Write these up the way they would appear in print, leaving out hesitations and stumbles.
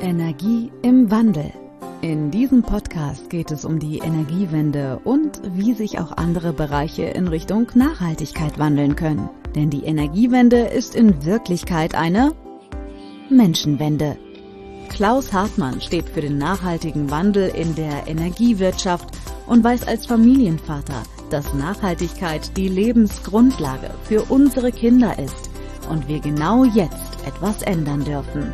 Energie im Wandel. In diesem Podcast geht es um die Energiewende und wie sich auch andere Bereiche in Richtung Nachhaltigkeit wandeln können. Denn die Energiewende ist in Wirklichkeit eine Menschenwende. Klaus Hartmann steht für den nachhaltigen Wandel in der Energiewirtschaft und weiß als Familienvater, dass Nachhaltigkeit die Lebensgrundlage für unsere Kinder ist und wir genau jetzt etwas ändern dürfen.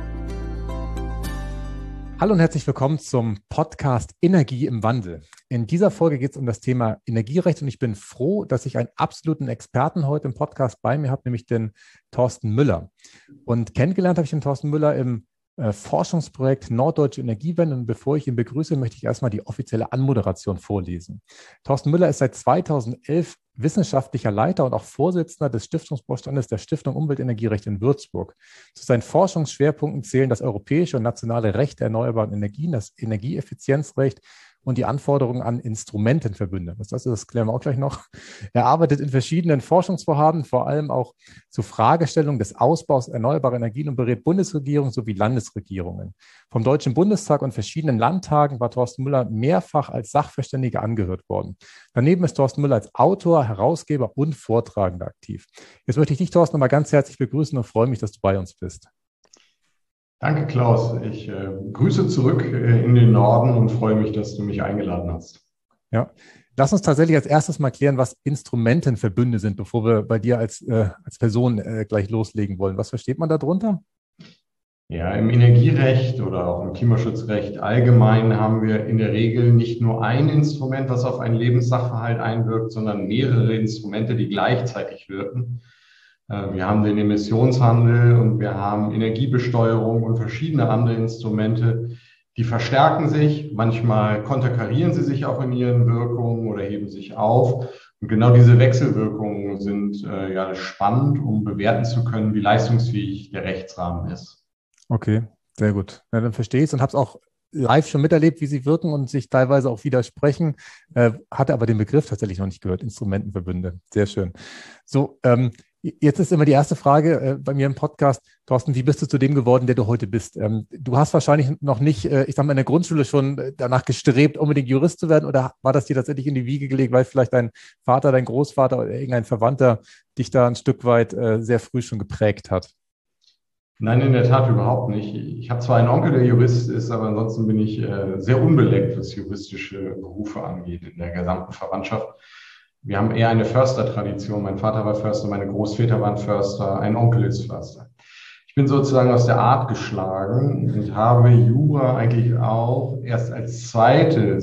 Hallo und herzlich willkommen zum Podcast Energie im Wandel. In dieser Folge geht es um das Thema Energierecht und ich bin froh, dass ich einen absoluten Experten heute im Podcast bei mir habe, nämlich den Thorsten Müller. Und kennengelernt habe ich den Thorsten Müller im Forschungsprojekt Norddeutsche Energiewende. Und bevor ich ihn begrüße, möchte ich erstmal die offizielle Anmoderation vorlesen. Thorsten Müller ist seit 2011 wissenschaftlicher Leiter und auch Vorsitzender des Stiftungsvorstandes der Stiftung Umweltenergierecht in Würzburg. Zu seinen Forschungsschwerpunkten zählen das europäische und nationale Recht der erneuerbaren Energien, das Energieeffizienzrecht und die Anforderungen an Instrumentenverbünde. Das klären wir auch gleich noch. Er arbeitet in verschiedenen Forschungsvorhaben, vor allem auch zu Fragestellungen des Ausbaus erneuerbarer Energien und berät Bundesregierungen sowie Landesregierungen. Vom Deutschen Bundestag und verschiedenen Landtagen war Thorsten Müller mehrfach als Sachverständiger angehört worden. Daneben ist Thorsten Müller als Autor, Herausgeber und Vortragender aktiv. Jetzt möchte ich dich, Thorsten, nochmal ganz herzlich begrüßen und freue mich, dass du bei uns bist. Danke, Klaus. Ich grüße zurück in den Norden und freue mich, dass du mich eingeladen hast. Ja, lass uns tatsächlich als erstes mal klären, was Instrumentenverbünde sind, bevor wir bei dir als Person gleich loslegen wollen. Was versteht man darunter? Ja, im Energierecht oder auch im Klimaschutzrecht allgemein haben wir in der Regel nicht nur ein Instrument, was auf einen Lebenssachverhalt einwirkt, sondern mehrere Instrumente, die gleichzeitig wirken. Wir haben den Emissionshandel und wir haben Energiebesteuerung und verschiedene andere Instrumente, die verstärken sich. Manchmal konterkarieren sie sich auch in ihren Wirkungen oder heben sich auf. Und genau diese Wechselwirkungen sind spannend, um bewerten zu können, wie leistungsfähig der Rechtsrahmen ist. Okay, sehr gut. Ja, dann verstehe ich es und habe es auch live schon miterlebt, wie sie wirken und sich teilweise auch widersprechen. Hatte aber den Begriff tatsächlich noch nicht gehört, Instrumentenverbünde. Sehr schön. So, jetzt ist immer die erste Frage bei mir im Podcast. Thorsten, wie bist du zu dem geworden, der du heute bist? Du hast wahrscheinlich noch nicht, ich sag mal, in der Grundschule schon danach gestrebt, unbedingt Jurist zu werden, oder war das dir tatsächlich in die Wiege gelegt, weil vielleicht dein Vater, dein Großvater oder irgendein Verwandter dich da ein Stück weit sehr früh schon geprägt hat? Nein, in der Tat überhaupt nicht. Ich habe zwar einen Onkel, der Jurist ist, aber ansonsten bin ich sehr unbeleckt, was juristische Berufe angeht in der gesamten Verwandtschaft. Wir haben eher eine Förstertradition. Mein Vater war Förster, meine Großväter waren Förster, ein Onkel ist Förster. Ich bin sozusagen aus der Art geschlagen und habe Jura eigentlich auch erst als zweiten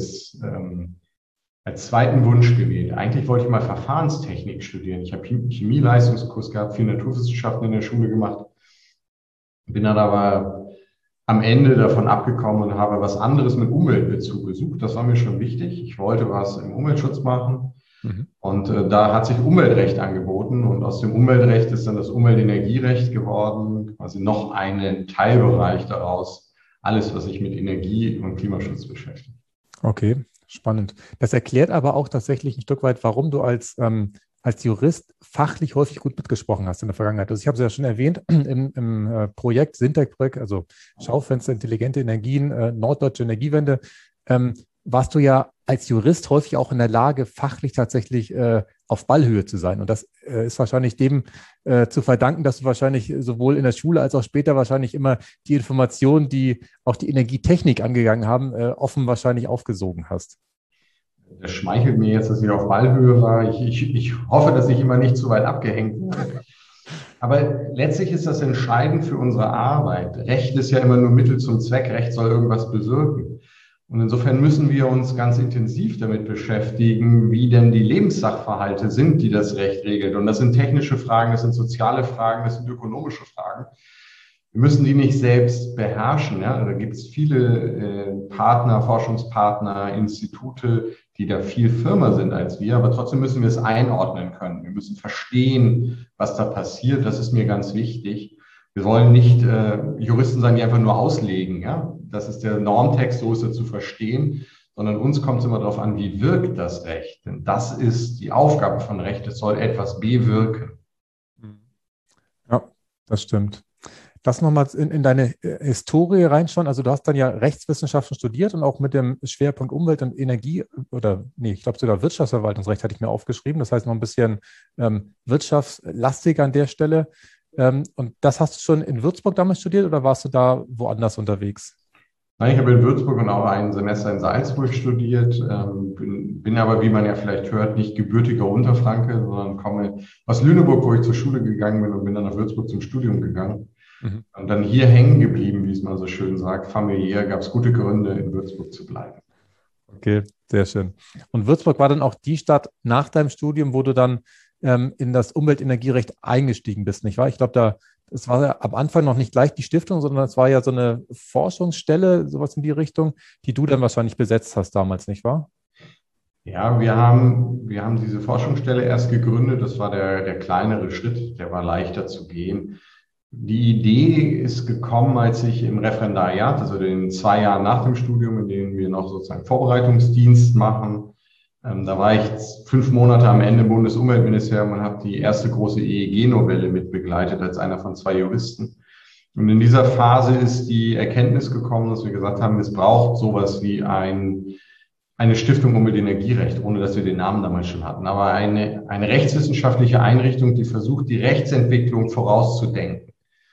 Wunsch gewählt. Eigentlich wollte ich mal Verfahrenstechnik studieren. Ich habe Chemieleistungskurs gehabt, viel Naturwissenschaften in der Schule gemacht. Bin dann aber am Ende davon abgekommen und habe was anderes mit Umweltbezug gesucht. Das war mir schon wichtig. Ich wollte was im Umweltschutz machen. Und da hat sich Umweltrecht angeboten und aus dem Umweltrecht ist dann das Umweltenergierecht geworden, quasi noch ein Teilbereich daraus, alles, was sich mit Energie und Klimaschutz beschäftigt. Okay, spannend. Das erklärt aber auch tatsächlich ein Stück weit, warum du als Jurist fachlich häufig gut mitgesprochen hast in der Vergangenheit. Also ich habe es ja schon erwähnt, im Projekt SINTEG-Projekt, also Schaufenster, intelligente Energien, Norddeutsche Energiewende, warst du ja als Jurist häufig auch in der Lage, fachlich tatsächlich auf Ballhöhe zu sein. Und das ist wahrscheinlich dem zu verdanken, dass du wahrscheinlich sowohl in der Schule als auch später wahrscheinlich immer die Informationen, die auch die Energietechnik angegangen haben, offen wahrscheinlich aufgesogen hast. Das schmeichelt mir jetzt, dass ich auf Ballhöhe war. Ich hoffe, dass ich immer nicht zu weit abgehängt werde. Aber letztlich ist das entscheidend für unsere Arbeit. Recht ist ja immer nur Mittel zum Zweck. Recht soll irgendwas bewirken. Und insofern müssen wir uns ganz intensiv damit beschäftigen, wie denn die Lebenssachverhalte sind, die das Recht regelt. Und das sind technische Fragen, das sind soziale Fragen, das sind ökonomische Fragen. Wir müssen die nicht selbst beherrschen. Ja? Da gibt es viele Partner, Forschungspartner, Institute, die da viel firmer sind als wir. Aber trotzdem müssen wir es einordnen können. Wir müssen verstehen, was da passiert. Das ist mir ganz wichtig. Wir wollen nicht Juristen sein, die einfach nur auslegen. Ja? Das ist der Normtext, so ist er zu verstehen. Sondern uns kommt es immer darauf an, wie wirkt das Recht. Denn das ist die Aufgabe von Recht. Es soll etwas bewirken. Ja, das stimmt. Lass nochmal in deine Historie reinschauen. Also du hast dann ja Rechtswissenschaften studiert und auch mit dem Schwerpunkt Umwelt und Energie ich glaube sogar Wirtschaftsverwaltungsrecht hatte ich mir aufgeschrieben. Das heißt noch ein bisschen wirtschaftslastiger an der Stelle. Und das hast du schon in Würzburg damals studiert oder warst du da woanders unterwegs? Nein, ich habe in Würzburg und auch ein Semester in Salzburg studiert, bin aber, wie man ja vielleicht hört, nicht gebürtiger Unterfranke, sondern komme aus Lüneburg, wo ich zur Schule gegangen bin und bin dann nach Würzburg zum Studium gegangen. Mhm. Und dann hier hängen geblieben, wie es man so schön sagt. Familiär gab es gute Gründe, in Würzburg zu bleiben. Okay, sehr schön. Und Würzburg war dann auch die Stadt nach deinem Studium, wo du dann in das Umweltenergierecht eingestiegen bist, nicht wahr? Ich glaube, es war ja am Anfang noch nicht gleich die Stiftung, sondern es war ja so eine Forschungsstelle, sowas in die Richtung, die du dann wahrscheinlich besetzt hast damals, nicht wahr? Ja, wir haben diese Forschungsstelle erst gegründet. Das war der kleinere Schritt, der war leichter zu gehen. Die Idee ist gekommen, als ich im Referendariat, also den 2 Jahren nach dem Studium, in denen wir noch sozusagen Vorbereitungsdienst machen, da war ich 5 Monate am Ende im Bundesumweltministerium und habe die erste große EEG-Novelle mitbegleitet als einer von 2 Juristen. Und in dieser Phase ist die Erkenntnis gekommen, dass wir gesagt haben, es braucht sowas wie eine Stiftung Umweltenergierecht, ohne dass wir den Namen damals schon hatten, aber eine rechtswissenschaftliche Einrichtung, die versucht, die Rechtsentwicklung vorauszudenken.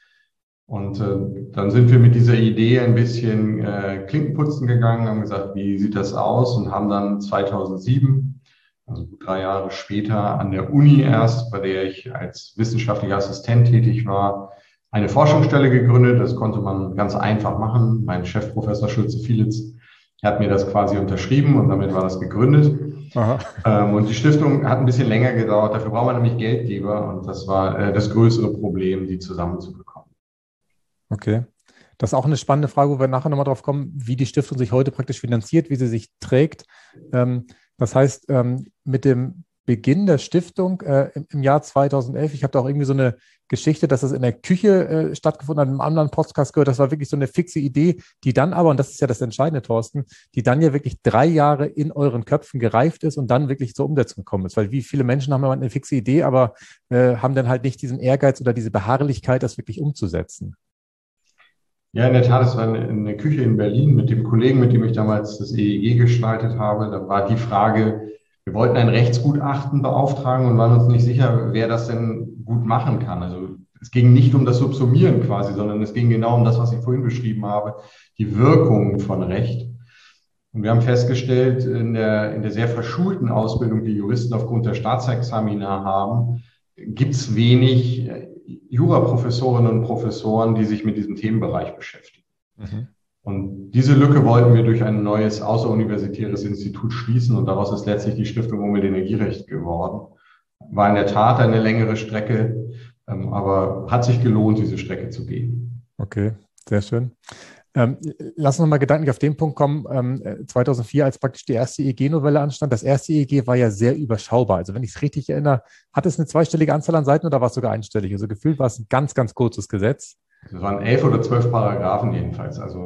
Und dann sind wir mit dieser Idee ein bisschen Klinkenputzen gegangen, haben gesagt, wie sieht das aus? Und haben dann 2007, also 3 Jahre später, an der Uni erst, bei der ich als wissenschaftlicher Assistent tätig war, eine Forschungsstelle gegründet. Das konnte man ganz einfach machen. Mein Chef, Professor Schulze-Fielitz, hat mir das quasi unterschrieben und damit war das gegründet. Und die Stiftung hat ein bisschen länger gedauert. Dafür braucht man nämlich Geldgeber und das war das größere Problem, die zusammenzubekommen. Okay. Das ist auch eine spannende Frage, wo wir nachher nochmal drauf kommen, wie die Stiftung sich heute praktisch finanziert, wie sie sich trägt. Das heißt, mit dem Beginn der Stiftung im Jahr 2011, ich habe da auch irgendwie so eine Geschichte, dass das in der Küche stattgefunden hat, in einem anderen Podcast gehört, das war wirklich so eine fixe Idee, die dann aber, und das ist ja das Entscheidende, Thorsten, die dann ja wirklich 3 Jahre in euren Köpfen gereift ist und dann wirklich zur Umsetzung gekommen ist. Weil wie viele Menschen haben immer eine fixe Idee, aber haben dann halt nicht diesen Ehrgeiz oder diese Beharrlichkeit, das wirklich umzusetzen. Ja, in der Tat, es war eine Küche in Berlin mit dem Kollegen, mit dem ich damals das EEG gestaltet habe. Da war die Frage, wir wollten ein Rechtsgutachten beauftragen und waren uns nicht sicher, wer das denn gut machen kann. Also es ging nicht um das Subsumieren quasi, sondern es ging genau um das, was ich vorhin beschrieben habe, die Wirkung von Recht. Und wir haben festgestellt, in der sehr verschulten Ausbildung, die Juristen aufgrund der Staatsexamina haben, gibt es wenig Juraprofessorinnen und Professoren, die sich mit diesem Themenbereich beschäftigen. Mhm. Und diese Lücke wollten wir durch ein neues außeruniversitäres Institut schließen und daraus ist letztlich die Stiftung Umweltenergierecht geworden. War in der Tat eine längere Strecke, aber hat sich gelohnt, diese Strecke zu gehen. Okay, sehr schön. Lass uns mal gedanklich auf den Punkt kommen, 2004, als praktisch die erste EEG-Novelle anstand. Das erste EEG war ja sehr überschaubar. Also wenn ich es richtig erinnere, hat es eine 2-stellige Anzahl an Seiten oder war es sogar einstellig? Also gefühlt war es ein ganz, ganz kurzes Gesetz. Es waren 11 oder 12 Paragraphen jedenfalls. Also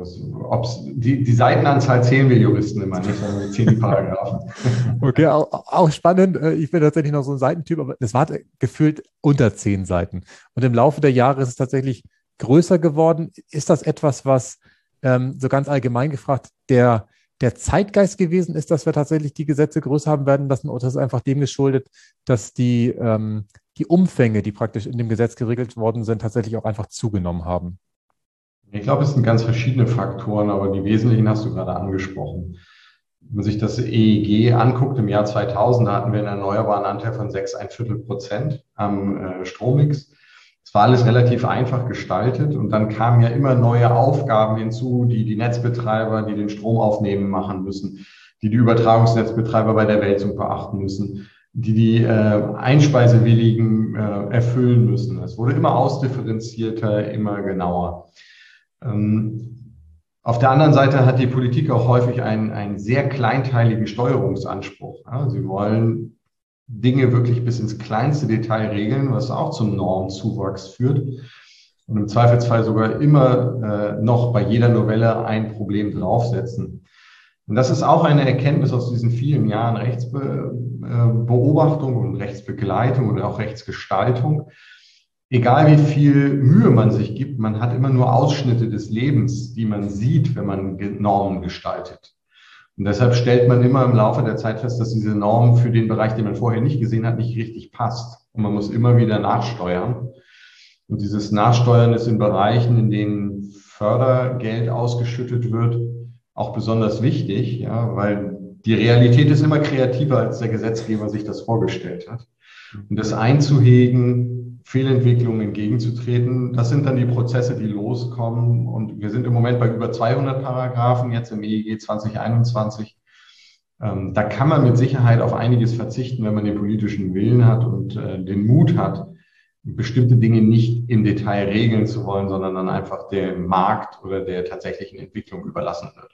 die Seitenanzahl zählen wir Juristen immer nicht, sondern wir zählen die Paragraphen. Okay, auch spannend. Ich bin tatsächlich noch so ein Seitentyp, aber das war gefühlt unter 10 Seiten. Und im Laufe der Jahre ist es tatsächlich größer geworden. Ist das etwas, was so ganz allgemein gefragt, der Zeitgeist gewesen ist, dass wir tatsächlich die Gesetze größer haben werden lassen, oder ist es einfach dem geschuldet, dass die Umfänge, die praktisch in dem Gesetz geregelt worden sind, tatsächlich auch einfach zugenommen haben? Ich glaube, es sind ganz verschiedene Faktoren, aber die wesentlichen hast du gerade angesprochen. Wenn man sich das EEG anguckt, im Jahr 2000 hatten wir einen erneuerbaren Anteil von 6,25% am Strommix. Es war alles relativ einfach gestaltet und dann kamen ja immer neue Aufgaben hinzu, die Netzbetreiber, die den Strom aufnehmen, machen müssen, die Übertragungsnetzbetreiber bei der Wälzung beachten müssen, die Einspeisewilligen erfüllen müssen. Es wurde immer ausdifferenzierter, immer genauer. Auf der anderen Seite hat die Politik auch häufig einen sehr kleinteiligen Steuerungsanspruch. Sie wollen Dinge wirklich bis ins kleinste Detail regeln, was auch zum Normzuwachs führt und im Zweifelsfall sogar immer noch bei jeder Novelle ein Problem draufsetzen. Und das ist auch eine Erkenntnis aus diesen vielen Jahren Rechtsbeobachtung und Rechtsbegleitung und auch Rechtsgestaltung. egal wie viel Mühe man sich gibt, man hat immer nur Ausschnitte des Lebens, die man sieht, wenn man Normen gestaltet. Und deshalb stellt man immer im Laufe der Zeit fest, dass diese Norm für den Bereich, den man vorher nicht gesehen hat, nicht richtig passt. Und man muss immer wieder nachsteuern. Und dieses Nachsteuern ist in Bereichen, in denen Fördergeld ausgeschüttet wird, auch besonders wichtig, ja, weil die Realität ist immer kreativer, als der Gesetzgeber sich das vorgestellt hat. Und das einzuhegen, Fehlentwicklungen entgegenzutreten, das sind dann die Prozesse, die loskommen. Und wir sind im Moment bei über 200 Paragraphen, jetzt im EEG 2021. Da kann man mit Sicherheit auf einiges verzichten, wenn man den politischen Willen hat und den Mut hat, bestimmte Dinge nicht im Detail regeln zu wollen, sondern dann einfach dem Markt oder der tatsächlichen Entwicklung überlassen wird.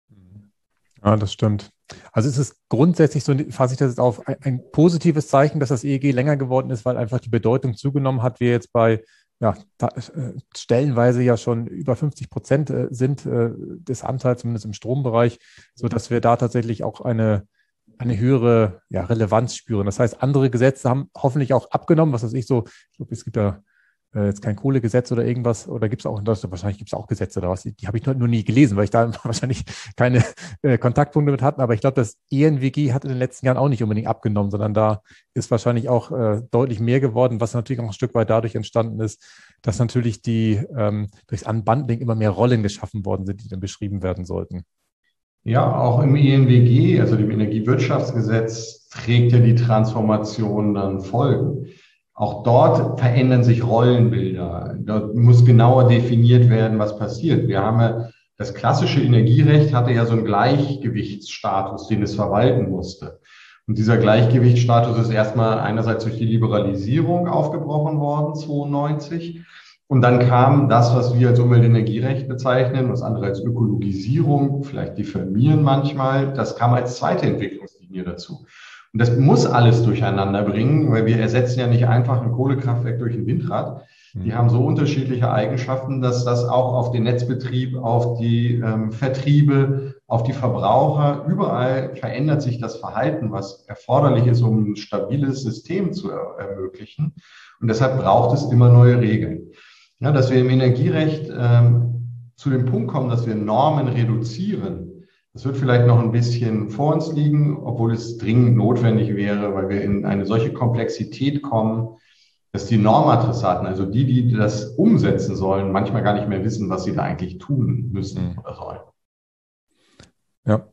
Ja, das stimmt. Also ist es grundsätzlich so, fasse ich das jetzt auf, ein positives Zeichen, dass das EEG länger geworden ist, weil einfach die Bedeutung zugenommen hat. Wir jetzt bei stellenweise ja schon über 50% sind des Anteils, zumindest im Strombereich, sodass wir da tatsächlich auch eine höhere Relevanz spüren. Das heißt, andere Gesetze haben hoffentlich auch abgenommen, was weiß ich so, ich glaube, es gibt ja jetzt kein Kohlegesetz oder irgendwas, oder gibt es auch in Deutschland, wahrscheinlich gibt es auch Gesetze oder was, die habe ich nur nie gelesen, weil ich da wahrscheinlich keine Kontaktpunkte mit hatte, aber ich glaube, das ENWG hat in den letzten Jahren auch nicht unbedingt abgenommen, sondern da ist wahrscheinlich auch deutlich mehr geworden, was natürlich auch ein Stück weit dadurch entstanden ist, dass natürlich durchs Unbundling immer mehr Rollen geschaffen worden sind, die dann beschrieben werden sollten. Ja, auch im ENWG, also dem Energiewirtschaftsgesetz, trägt ja die Transformation dann Folgen. Auch dort verändern sich Rollenbilder. Dort muss genauer definiert werden, was passiert. Wir haben ja, das klassische Energierecht hatte ja so einen Gleichgewichtsstatus, den es verwalten musste. Und dieser Gleichgewichtsstatus ist erstmal einerseits durch die Liberalisierung aufgebrochen worden, 92. Und dann kam das, was wir als Umweltenergierecht bezeichnen, was andere als Ökologisierung, vielleicht diffamieren manchmal, das kam als zweite Entwicklungslinie dazu. Und das muss alles durcheinander bringen, weil wir ersetzen ja nicht einfach ein Kohlekraftwerk durch ein Windrad. Die haben so unterschiedliche Eigenschaften, dass das auch auf den Netzbetrieb, auf die Vertriebe, auf die Verbraucher, überall verändert sich das Verhalten, was erforderlich ist, um ein stabiles System zu ermöglichen. Und deshalb braucht es immer neue Regeln. Ja, dass wir im Energierecht zu dem Punkt kommen, dass wir Normen reduzieren, das wird vielleicht noch ein bisschen vor uns liegen, obwohl es dringend notwendig wäre, weil wir in eine solche Komplexität kommen, dass die Normadressaten, also die das umsetzen sollen, manchmal gar nicht mehr wissen, was sie da eigentlich tun müssen oder sollen. Ja,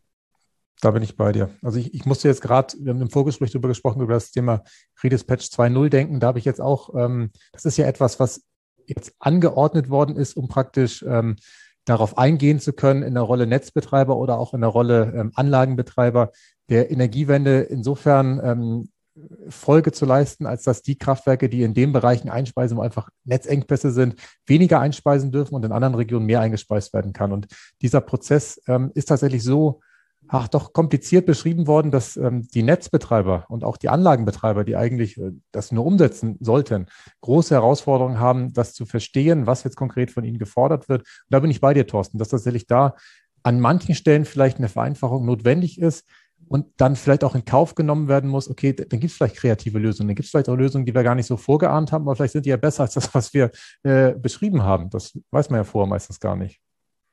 da bin ich bei dir. Also ich musste jetzt gerade, wir haben im Vorgespräch darüber gesprochen, über das Thema Redispatch 2.0 denken. Da habe ich jetzt auch, das ist ja etwas, was jetzt angeordnet worden ist, um praktisch darauf eingehen zu können in der Rolle Netzbetreiber oder auch in der Rolle Anlagenbetreiber der Energiewende insofern Folge zu leisten, als dass die Kraftwerke, die in den Bereichen einspeisen, wo einfach Netzengpässe sind, weniger einspeisen dürfen und in anderen Regionen mehr eingespeist werden kann. Und dieser Prozess ist tatsächlich so doch kompliziert beschrieben worden, dass die Netzbetreiber und auch die Anlagenbetreiber, die eigentlich das nur umsetzen sollten, große Herausforderungen haben, das zu verstehen, was jetzt konkret von ihnen gefordert wird. Und da bin ich bei dir, Thorsten, dass tatsächlich da an manchen Stellen vielleicht eine Vereinfachung notwendig ist und dann vielleicht auch in Kauf genommen werden muss, okay, dann gibt es vielleicht kreative Lösungen, dann gibt es vielleicht auch Lösungen, die wir gar nicht so vorgeahnt haben, aber vielleicht sind die ja besser als das, was wir beschrieben haben. Das weiß man ja vorher meistens gar nicht.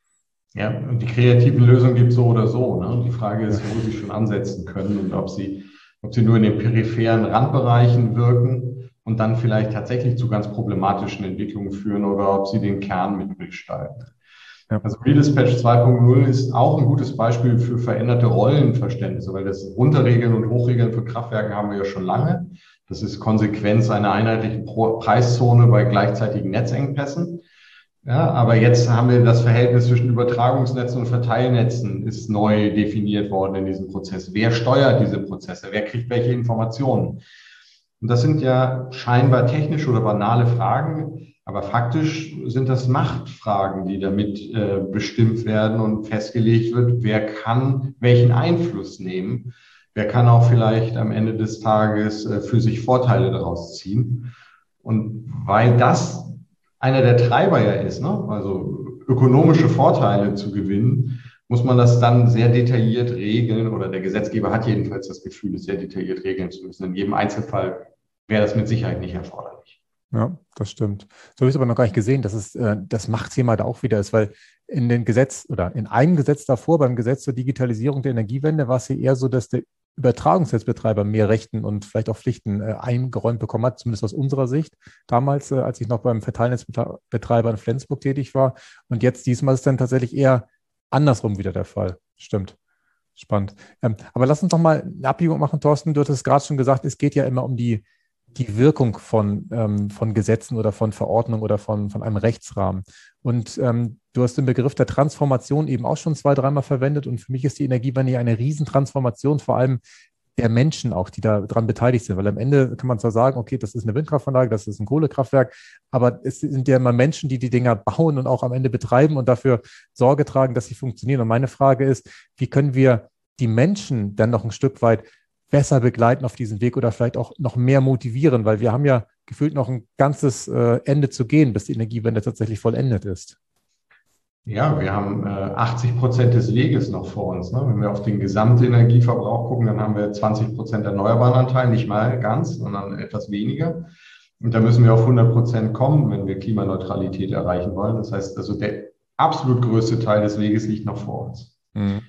Ja, und die kreativen Lösungen gibt es so oder so. Ne? Die Frage ist, wo sie schon ansetzen können und ob sie nur in den peripheren Randbereichen wirken und dann vielleicht tatsächlich zu ganz problematischen Entwicklungen führen oder ob sie den Kern mitgestalten. Ja. Also Redispatch 2.0 ist auch ein gutes Beispiel für veränderte Rollenverständnisse, weil das Runterregeln und Hochregeln für Kraftwerke haben wir ja schon lange. Das ist Konsequenz einer einheitlichen Preiszone bei gleichzeitigen Netzengpässen. Ja, aber jetzt haben wir das Verhältnis zwischen Übertragungsnetzen und Verteilnetzen ist neu definiert worden in diesem Prozess. Wer steuert diese Prozesse? Wer kriegt welche Informationen? Und das sind ja scheinbar technische oder banale Fragen, aber faktisch sind das Machtfragen, die damit bestimmt werden und festgelegt wird, wer kann welchen Einfluss nehmen. Wer kann auch vielleicht am Ende des Tages für sich Vorteile daraus ziehen. Und weil das einer der Treiber ja ist, ne? Also ökonomische Vorteile zu gewinnen, muss man das dann sehr detailliert regeln oder der Gesetzgeber hat jedenfalls das Gefühl, es sehr detailliert regeln zu müssen. In jedem Einzelfall wäre das mit Sicherheit nicht erforderlich. Ja, das stimmt. So habe ich es aber noch gar nicht gesehen, dass es das Machtthema da auch wieder ist, weil in den Gesetz oder in einem Gesetz davor, beim Gesetz zur Digitalisierung der Energiewende, war es ja eher so, dass der Übertragungsnetzbetreiber mehr Rechten und vielleicht auch Pflichten eingeräumt bekommen hat, zumindest aus unserer Sicht. Damals, als ich noch beim Verteilnetzbetreiber in Flensburg tätig war. Und jetzt diesmal ist dann tatsächlich eher andersrum wieder der Fall. Stimmt. Spannend. Aber lass uns doch mal eine Abbiegung machen, Thorsten. Du hattest gerade schon gesagt, es geht ja immer um die Wirkung von Gesetzen oder von Verordnungen oder von einem Rechtsrahmen. Und du hast den Begriff der Transformation eben auch schon 2-, 3-mal verwendet. Und für mich ist die Energiewende ja eine Riesentransformation, vor allem der Menschen auch, die daran beteiligt sind. Weil am Ende kann man zwar sagen, okay, das ist eine Windkraftanlage, das ist ein Kohlekraftwerk, aber es sind ja immer Menschen, die die Dinger bauen und auch am Ende betreiben und dafür Sorge tragen, dass sie funktionieren. Und meine Frage ist, wie können wir die Menschen dann noch ein Stück weit besser begleiten auf diesem Weg oder vielleicht auch noch mehr motivieren, weil wir haben ja gefühlt noch ein ganzes Ende zu gehen, bis die Energiewende tatsächlich vollendet ist. Ja, wir haben 80% des Weges noch vor uns. Ne? Wenn wir auf den Gesamtenergieverbrauch gucken, dann haben wir 20% erneuerbaren Anteil, nicht mal ganz, sondern etwas weniger. Und da müssen wir auf 100% kommen, wenn wir Klimaneutralität erreichen wollen. Das heißt also, der absolut größte Teil des Weges liegt noch vor uns. Mhm.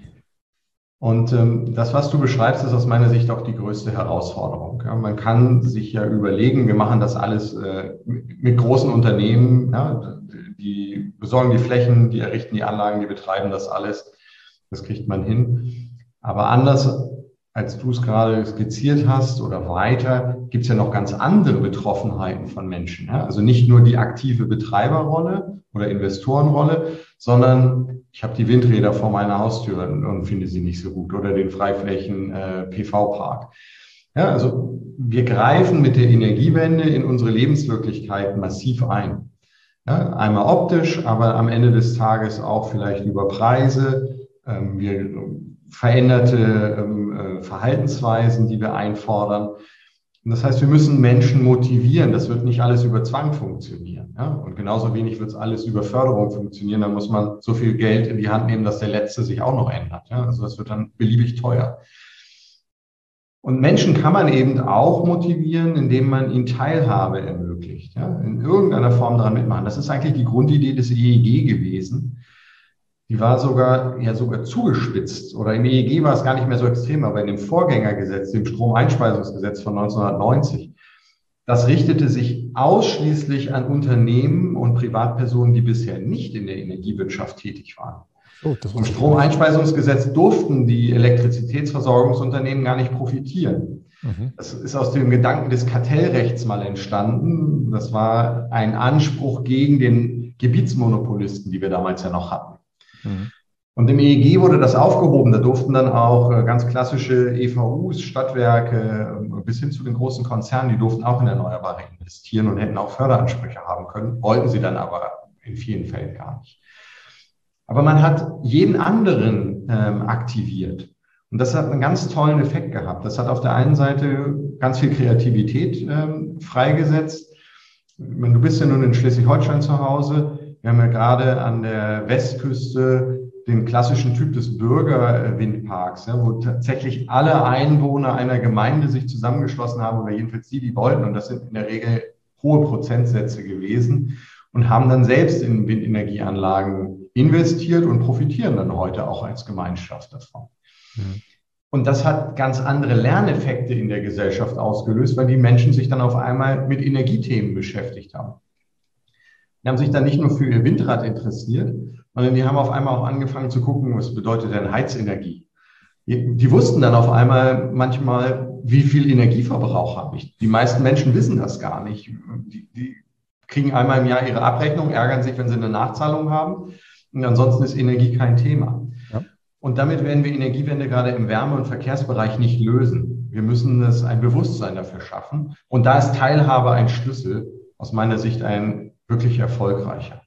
Und das, was du beschreibst, ist aus meiner Sicht auch die größte Herausforderung. Ja, man kann sich ja überlegen, wir machen das alles mit großen Unternehmen, ja, die besorgen die Flächen, die errichten die Anlagen, die betreiben das alles. Das kriegt man hin. Aber anders, als du es gerade skizziert hast oder weiter, gibt es ja noch ganz andere Betroffenheiten von Menschen. Ja? Also nicht nur die aktive Betreiberrolle oder Investorenrolle, sondern ich habe die Windräder vor meiner Haustür und finde sie nicht so gut oder den Freiflächen PV-Park. Ja, also wir greifen mit der Energiewende in unsere Lebenswirklichkeit massiv ein. Ja, einmal optisch, aber am Ende des Tages auch vielleicht über Preise, veränderte Verhaltensweisen, die wir einfordern. Und das heißt, wir müssen Menschen motivieren. Das wird nicht alles über Zwang funktionieren. Ja? Und genauso wenig wird es alles über Förderung funktionieren. Da muss man so viel Geld in die Hand nehmen, dass der Letzte sich auch noch ändert. Ja? Also das wird dann beliebig teuer. Und Menschen kann man eben auch motivieren, indem man ihnen Teilhabe ermöglicht. Ja? In irgendeiner Form daran mitmachen. Das ist eigentlich die Grundidee des EEG gewesen. Die war sogar zugespitzt. Oder im EEG war es gar nicht mehr so extrem, aber in dem Vorgängergesetz, dem Stromeinspeisungsgesetz von 1990, das richtete sich ausschließlich an Unternehmen und Privatpersonen, die bisher nicht in der Energiewirtschaft tätig waren. Vom Stromeinspeisungsgesetz durften die Elektrizitätsversorgungsunternehmen gar nicht profitieren. Das ist aus dem Gedanken des Kartellrechts mal entstanden. Das war ein Anspruch gegen den Gebietsmonopolisten, die wir damals ja noch hatten. Und im EEG wurde das aufgehoben. Da durften dann auch ganz klassische EVUs, Stadtwerke bis hin zu den großen Konzernen, die durften auch in Erneuerbare investieren und hätten auch Förderansprüche haben können, wollten sie dann aber in vielen Fällen gar nicht. Aber man hat jeden anderen aktiviert. Und das hat einen ganz tollen Effekt gehabt. Das hat auf der einen Seite ganz viel Kreativität freigesetzt. Du bist ja nun in Schleswig-Holstein zu Hause. Wir haben ja gerade an der Westküste den klassischen Typ des Bürgerwindparks, ja, wo tatsächlich alle Einwohner einer Gemeinde sich zusammengeschlossen haben oder jedenfalls die wollten. Und das sind in der Regel hohe Prozentsätze gewesen und haben dann selbst in Windenergieanlagen investiert und profitieren dann heute auch als Gemeinschaft davon. Und das hat ganz andere Lerneffekte in der Gesellschaft ausgelöst, weil die Menschen sich dann auf einmal mit Energiethemen beschäftigt haben. Die haben sich dann nicht nur für ihr Windrad interessiert, sondern die haben auf einmal auch angefangen zu gucken, was bedeutet denn Heizenergie. Die wussten dann auf einmal manchmal, wie viel Energieverbrauch habe ich. Die meisten Menschen wissen das gar nicht. Die kriegen einmal im Jahr ihre Abrechnung, ärgern sich, wenn sie eine Nachzahlung haben. Und ansonsten ist Energie kein Thema. Ja. Und damit werden wir Energiewende gerade im Wärme- und Verkehrsbereich nicht lösen. Wir müssen ein Bewusstsein dafür schaffen. Und da ist Teilhabe ein Schlüssel, aus meiner Sicht ein wirklich erfolgreicher.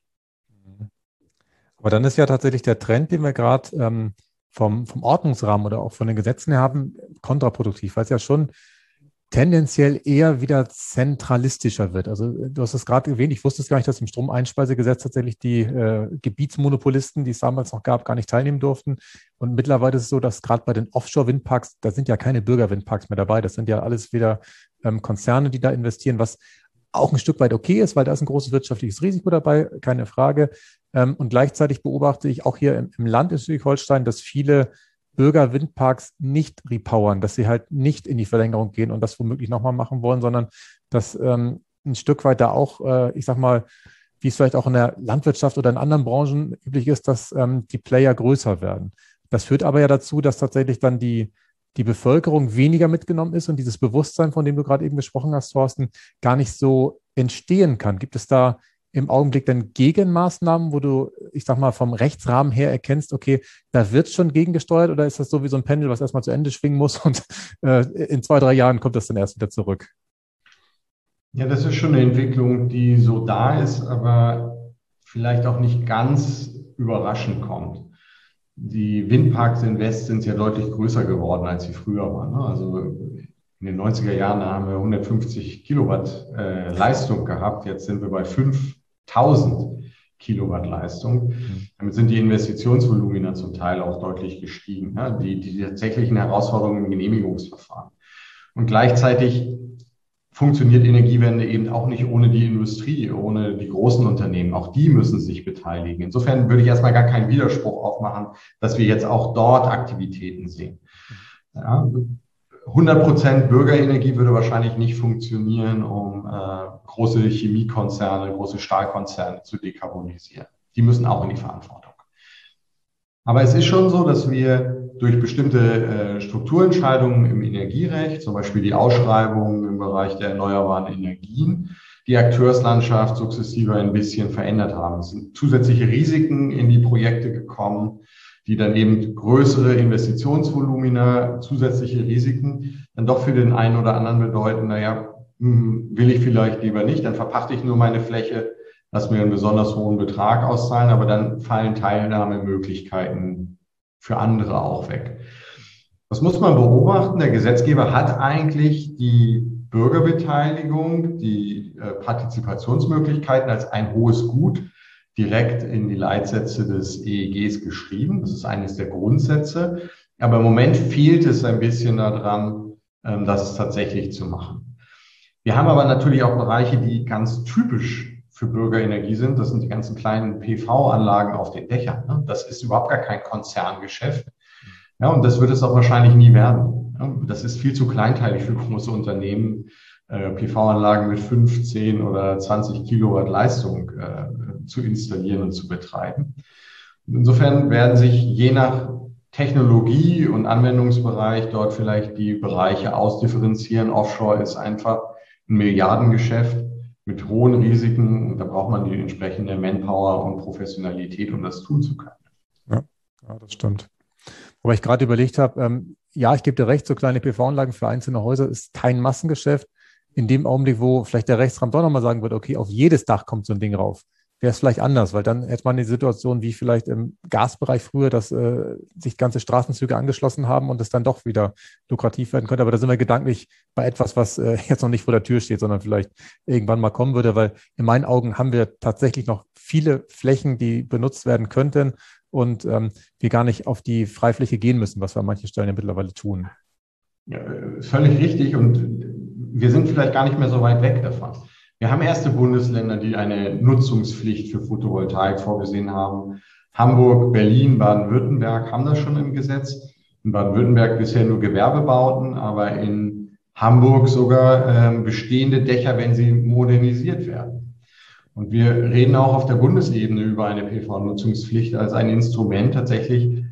Aber dann ist ja tatsächlich der Trend, den wir gerade vom Ordnungsrahmen oder auch von den Gesetzen her haben, kontraproduktiv, weil es ja schon tendenziell eher wieder zentralistischer wird. Also du hast es gerade erwähnt, ich wusste es gar nicht, dass im Stromeinspeisegesetz tatsächlich die Gebietsmonopolisten, die es damals noch gab, gar nicht teilnehmen durften. Und mittlerweile ist es so, dass gerade bei den Offshore-Windparks, da sind ja keine Bürgerwindparks mehr dabei. Das sind ja alles wieder Konzerne, die da investieren, was auch ein Stück weit okay ist, weil da ist ein großes wirtschaftliches Risiko dabei, keine Frage. Und gleichzeitig beobachte ich auch hier im Land in Schleswig-Holstein, dass viele Bürger Windparks nicht repowern, dass sie halt nicht in die Verlängerung gehen und das womöglich nochmal machen wollen, sondern dass ein Stück weit da auch, ich sag mal, wie es vielleicht auch in der Landwirtschaft oder in anderen Branchen üblich ist, dass die Player größer werden. Das führt aber ja dazu, dass tatsächlich dann die Bevölkerung weniger mitgenommen ist und dieses Bewusstsein, von dem du gerade eben gesprochen hast, Thorsten, gar nicht so entstehen kann. Gibt es da im Augenblick dann Gegenmaßnahmen, wo du, ich sag mal, vom Rechtsrahmen her erkennst, okay, da wird schon gegengesteuert, oder ist das so wie so ein Pendel, was erstmal zu Ende schwingen muss und in 2-3 Jahren kommt das dann erst wieder zurück? Ja, das ist schon eine Entwicklung, die so da ist, aber vielleicht auch nicht ganz überraschend kommt. Die Windparks in West sind ja deutlich größer geworden, als sie früher waren. Also in den 90er Jahren haben wir 150 Kilowatt Leistung gehabt. Jetzt sind wir bei 5000 Kilowatt Leistung. Damit sind die Investitionsvolumina zum Teil auch deutlich gestiegen. Ja, die tatsächlichen Herausforderungen im Genehmigungsverfahren. Und gleichzeitig funktioniert Energiewende eben auch nicht ohne die Industrie, ohne die großen Unternehmen. Auch die müssen sich beteiligen. Insofern würde ich erstmal gar keinen Widerspruch aufmachen, dass wir jetzt auch dort Aktivitäten sehen. Ja, 100% Bürgerenergie würde wahrscheinlich nicht funktionieren, um große Chemiekonzerne, große Stahlkonzerne zu dekarbonisieren. Die müssen auch in die Verantwortung. Aber es ist schon so, dass wir durch bestimmte Strukturentscheidungen im Energierecht, zum Beispiel die Ausschreibungen im Bereich der erneuerbaren Energien, die Akteurslandschaft sukzessive ein bisschen verändert haben. Es sind zusätzliche Risiken in die Projekte gekommen, die dann eben größere Investitionsvolumina, zusätzliche Risiken dann doch für den einen oder anderen bedeuten, naja, will ich vielleicht lieber nicht, dann verpachte ich nur meine Fläche, lass mir einen besonders hohen Betrag auszahlen, aber dann fallen Teilnahmemöglichkeiten für andere auch weg. Das muss man beobachten. Der Gesetzgeber hat eigentlich die Bürgerbeteiligung, die Partizipationsmöglichkeiten als ein hohes Gut direkt in die Leitsätze des EEGs geschrieben. Das ist eines der Grundsätze. Aber im Moment fehlt es ein bisschen daran, das tatsächlich zu machen. Wir haben aber natürlich auch Bereiche, die ganz typisch für Bürgerenergie sind. Das sind die ganzen kleinen PV-Anlagen auf den Dächern. Das ist überhaupt gar kein Konzerngeschäft. Ja, und das wird es auch wahrscheinlich nie werden. Das ist viel zu kleinteilig für große Unternehmen, PV-Anlagen mit 15 oder 20 Kilowatt Leistung zu installieren und zu betreiben. Und insofern werden sich je nach Technologie und Anwendungsbereich dort vielleicht die Bereiche ausdifferenzieren. Offshore ist einfach ein Milliardengeschäft mit hohen Risiken und da braucht man die entsprechende Manpower und Professionalität, um das tun zu können. Ja, das stimmt. Wobei ich gerade überlegt habe, ja, ich gebe dir recht, so kleine PV-Anlagen für einzelne Häuser ist kein Massengeschäft. In dem Augenblick, wo vielleicht der Rechtsrahmen doch nochmal sagen würde, okay, auf jedes Dach kommt so ein Ding rauf, wäre es vielleicht anders, weil dann hätte man die Situation wie vielleicht im Gasbereich früher, dass sich ganze Straßenzüge angeschlossen haben und es dann doch wieder lukrativ werden könnte. Aber da sind wir gedanklich bei etwas, was jetzt noch nicht vor der Tür steht, sondern vielleicht irgendwann mal kommen würde, weil in meinen Augen haben wir tatsächlich noch viele Flächen, die benutzt werden könnten und wir gar nicht auf die Freifläche gehen müssen, was wir an manchen Stellen ja mittlerweile tun. Ja, völlig richtig und wir sind vielleicht gar nicht mehr so weit weg davon. Wir haben erste Bundesländer, die eine Nutzungspflicht für Photovoltaik vorgesehen haben. Hamburg, Berlin, Baden-Württemberg haben das schon im Gesetz. In Baden-Württemberg bisher nur Gewerbebauten, aber in Hamburg sogar bestehende Dächer, wenn sie modernisiert werden. Und wir reden auch auf der Bundesebene über eine PV-Nutzungspflicht als ein Instrument, tatsächlich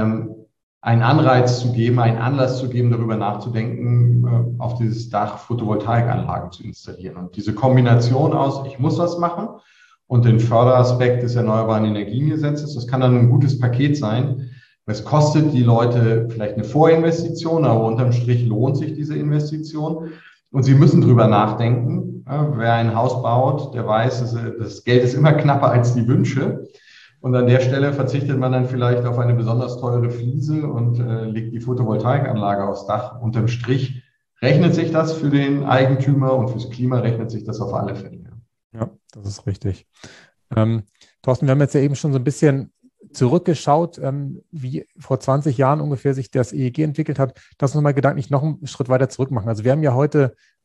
einen Anreiz zu geben, einen Anlass zu geben, darüber nachzudenken, auf dieses Dach Photovoltaikanlagen zu installieren. Und diese Kombination aus, ich muss was machen und den Förderaspekt des Erneuerbaren Energiengesetzes, das kann dann ein gutes Paket sein. Es kostet die Leute vielleicht eine Vorinvestition, aber unterm Strich lohnt sich diese Investition. Und sie müssen drüber nachdenken. Wer ein Haus baut, der weiß, das Geld ist immer knapper als die Wünsche. Und an der Stelle verzichtet man dann vielleicht auf eine besonders teure Fliese und legt die Photovoltaikanlage aufs Dach. Unterm Strich rechnet sich das für den Eigentümer und fürs Klima rechnet sich das auf alle Fälle. Ja, das ist richtig. Thorsten, wir haben jetzt ja eben schon so ein bisschen zurückgeschaut, wie vor 20 Jahren ungefähr sich das EEG entwickelt hat. Lass uns mal gedanklich noch einen Schritt weiter zurück machen. Also wir haben ja heute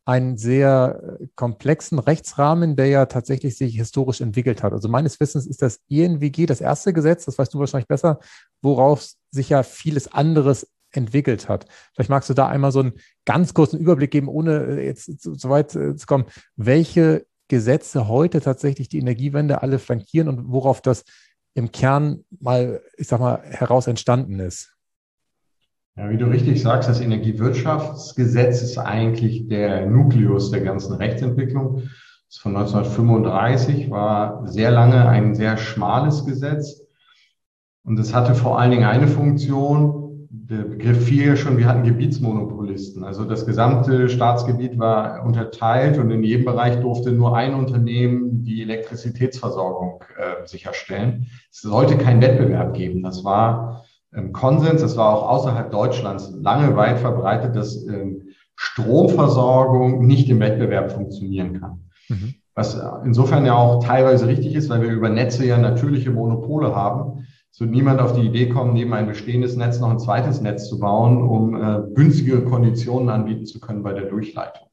einen sehr komplexen Rechtsrahmen, der ja tatsächlich sich historisch entwickelt hat. Also meines Wissens ist das EnWG das erste Gesetz, das weißt du wahrscheinlich besser, worauf sich ja vieles anderes entwickelt hat. Vielleicht magst du da einmal so einen ganz kurzen Überblick geben, ohne jetzt so weit zu kommen, welche Gesetze heute tatsächlich die Energiewende alle flankieren und worauf das im Kern mal, ich sag mal, heraus entstanden ist. Ja, wie du richtig sagst, das Energiewirtschaftsgesetz ist eigentlich der Nukleus der ganzen Rechtsentwicklung. Das ist von 1935, war sehr lange ein sehr schmales Gesetz. Und es hatte vor allen Dingen eine Funktion. Der Begriff fiel ja schon, wir hatten Gebietsmonopolisten. Also das gesamte Staatsgebiet war unterteilt und in jedem Bereich durfte nur ein Unternehmen die Elektrizitätsversorgung sicherstellen. Es sollte keinen Wettbewerb geben. Das war Konsens, das war auch außerhalb Deutschlands lange weit verbreitet, dass Stromversorgung nicht im Wettbewerb funktionieren kann. Mhm. Was insofern ja auch teilweise richtig ist, weil wir über Netze ja natürliche Monopole haben. Es wird niemand auf die Idee kommen, neben ein bestehendes Netz noch ein zweites Netz zu bauen, um günstigere Konditionen anbieten zu können bei der Durchleitung.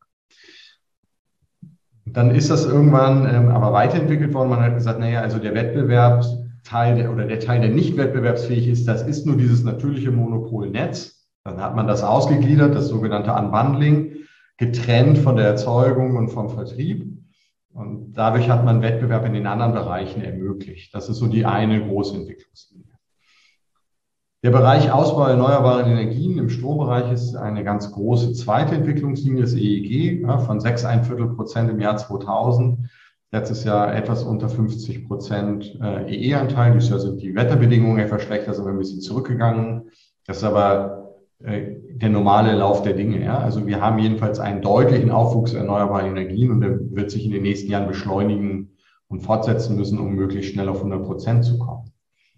Dann ist das irgendwann aber weiterentwickelt worden. Man hat gesagt, naja, also der Wettbewerbsteil der Teil, der nicht wettbewerbsfähig ist, das ist nur dieses natürliche Monopolnetz. Dann hat man das ausgegliedert, das sogenannte Unbundling, getrennt von der Erzeugung und vom Vertrieb. Und dadurch hat man Wettbewerb in den anderen Bereichen ermöglicht. Das ist so die eine große Entwicklungslinie. Der Bereich Ausbau erneuerbarer Energien im Strombereich ist eine ganz große zweite Entwicklungslinie, das EEG, von 6,25% im Jahr 2000. Letztes Jahr etwas unter 50% EE-Anteil. Dieses Jahr sind die Wetterbedingungen etwas schlechter, sind wir ein bisschen zurückgegangen. Das ist aber der normale Lauf der Dinge. Ja? Also wir haben jedenfalls einen deutlichen Aufwuchs erneuerbarer Energien und der wird sich in den nächsten Jahren beschleunigen und fortsetzen müssen, um möglichst schnell auf 100% zu kommen.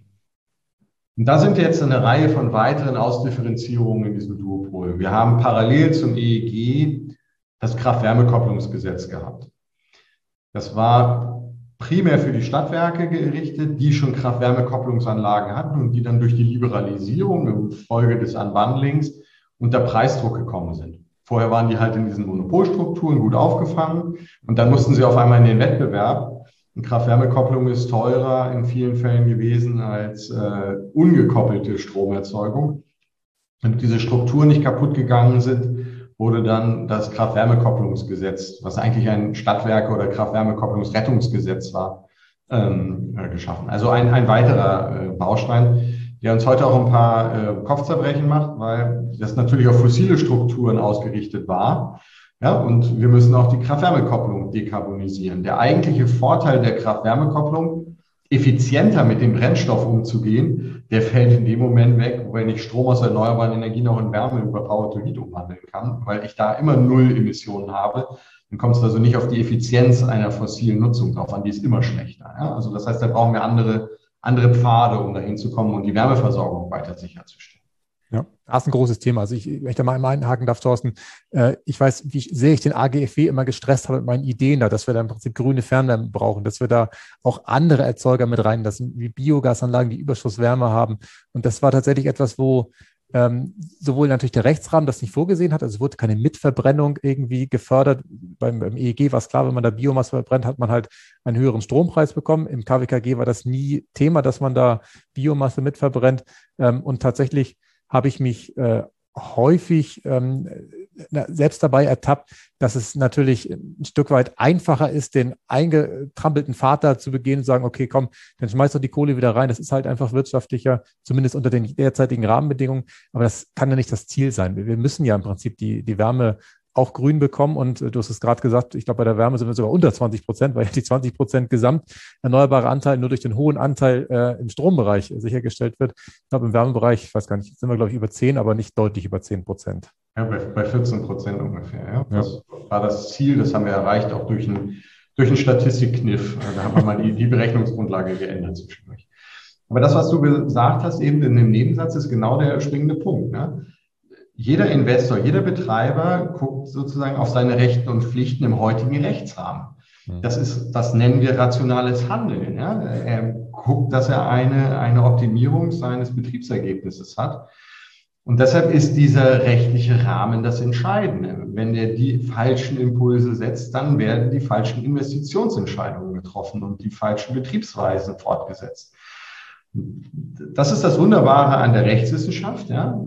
Und da sind jetzt eine Reihe von weiteren Ausdifferenzierungen in diesem Duopol. Wir haben parallel zum EEG das Kraft-Wärme-Kopplungsgesetz gehabt. Das war primär für die Stadtwerke gerichtet, die schon Kraft-Wärme-Kopplungsanlagen hatten und die dann durch die Liberalisierung im Folge des Unbundlings unter Preisdruck gekommen sind. Vorher waren die halt in diesen Monopolstrukturen gut aufgefangen und dann mussten sie auf einmal in den Wettbewerb. Und Kraft-Wärme-Kopplung ist teurer in vielen Fällen gewesen als ungekoppelte Stromerzeugung. Wenn diese Strukturen nicht kaputt gegangen sind, wurde dann das Kraft-Wärme-Kopplungsgesetz, was eigentlich ein Stadtwerke- oder Kraft-Wärme-Kopplungsrettungsgesetz war, geschaffen. Also ein weiterer Baustein, der uns heute auch ein paar Kopfzerbrechen macht, weil das natürlich auf fossile Strukturen ausgerichtet war. Ja, und wir müssen auch die Kraft-Wärme-Kopplung dekarbonisieren. Der eigentliche Vorteil der Kraft-Wärme-Kopplung, effizienter mit dem Brennstoff umzugehen, der fällt in dem Moment weg, wenn ich Strom aus erneuerbaren Energien auch in Wärme über Power-to-Heat umwandeln kann, weil ich da immer Null Emissionen habe. Dann kommt es also nicht auf die Effizienz einer fossilen Nutzung drauf an, die ist immer schlechter. Ja? Also das heißt, da brauchen wir andere Pfade, um dahin zu kommen und die Wärmeversorgung weiter sicherzustellen. Ja, das ist ein großes Thema. Also wenn ich da mal einhaken darf, Thorsten, ich weiß, wie sehr ich den AGFW immer gestresst habe mit meinen Ideen da, dass wir da im Prinzip grüne Fernwärme brauchen, dass wir da auch andere Erzeuger mit reinlassen, wie Biogasanlagen, die Überschusswärme haben. Und das war tatsächlich etwas, wo sowohl natürlich der Rechtsrahmen das nicht vorgesehen hat, also es wurde keine Mitverbrennung irgendwie gefördert. Beim EEG war es klar, wenn man da Biomasse verbrennt, hat man halt einen höheren Strompreis bekommen. Im KWKG war das nie Thema, dass man da Biomasse mitverbrennt. Und tatsächlich habe ich mich häufig selbst dabei ertappt, dass es natürlich ein Stück weit einfacher ist, den eingetrampelten Pfad da zu begehen und sagen, okay, komm, dann schmeiß doch die Kohle wieder rein. Das ist halt einfach wirtschaftlicher, zumindest unter den derzeitigen Rahmenbedingungen. Aber das kann ja nicht das Ziel sein. Wir müssen ja im Prinzip die Wärme auch grün bekommen. Und du hast es gerade gesagt, ich glaube, bei der Wärme sind wir sogar unter 20%, weil die 20% Gesamt erneuerbare Anteil nur durch den hohen Anteil im Strombereich sichergestellt wird. Ich glaube, im Wärmebereich, ich weiß gar nicht, sind wir, glaube ich, über 10, aber nicht deutlich über 10%. Ja, bei 14% ungefähr. Ja. Das war das Ziel, das haben wir erreicht, auch durch einen Statistikkniff. Da haben wir mal die Berechnungsgrundlage geändert zwischendurch. Aber das, was du gesagt hast, eben in dem Nebensatz, ist genau der springende Punkt. Ne? Jeder Investor, jeder Betreiber guckt sozusagen auf seine Rechte und Pflichten im heutigen Rechtsrahmen. Das nennen wir rationales Handeln. Ja? Er guckt, dass er eine Optimierung seines Betriebsergebnisses hat. Und deshalb ist dieser rechtliche Rahmen das Entscheidende. Wenn der die falschen Impulse setzt, dann werden die falschen Investitionsentscheidungen getroffen und die falschen Betriebsweisen fortgesetzt. Das ist das Wunderbare an der Rechtswissenschaft. Ja.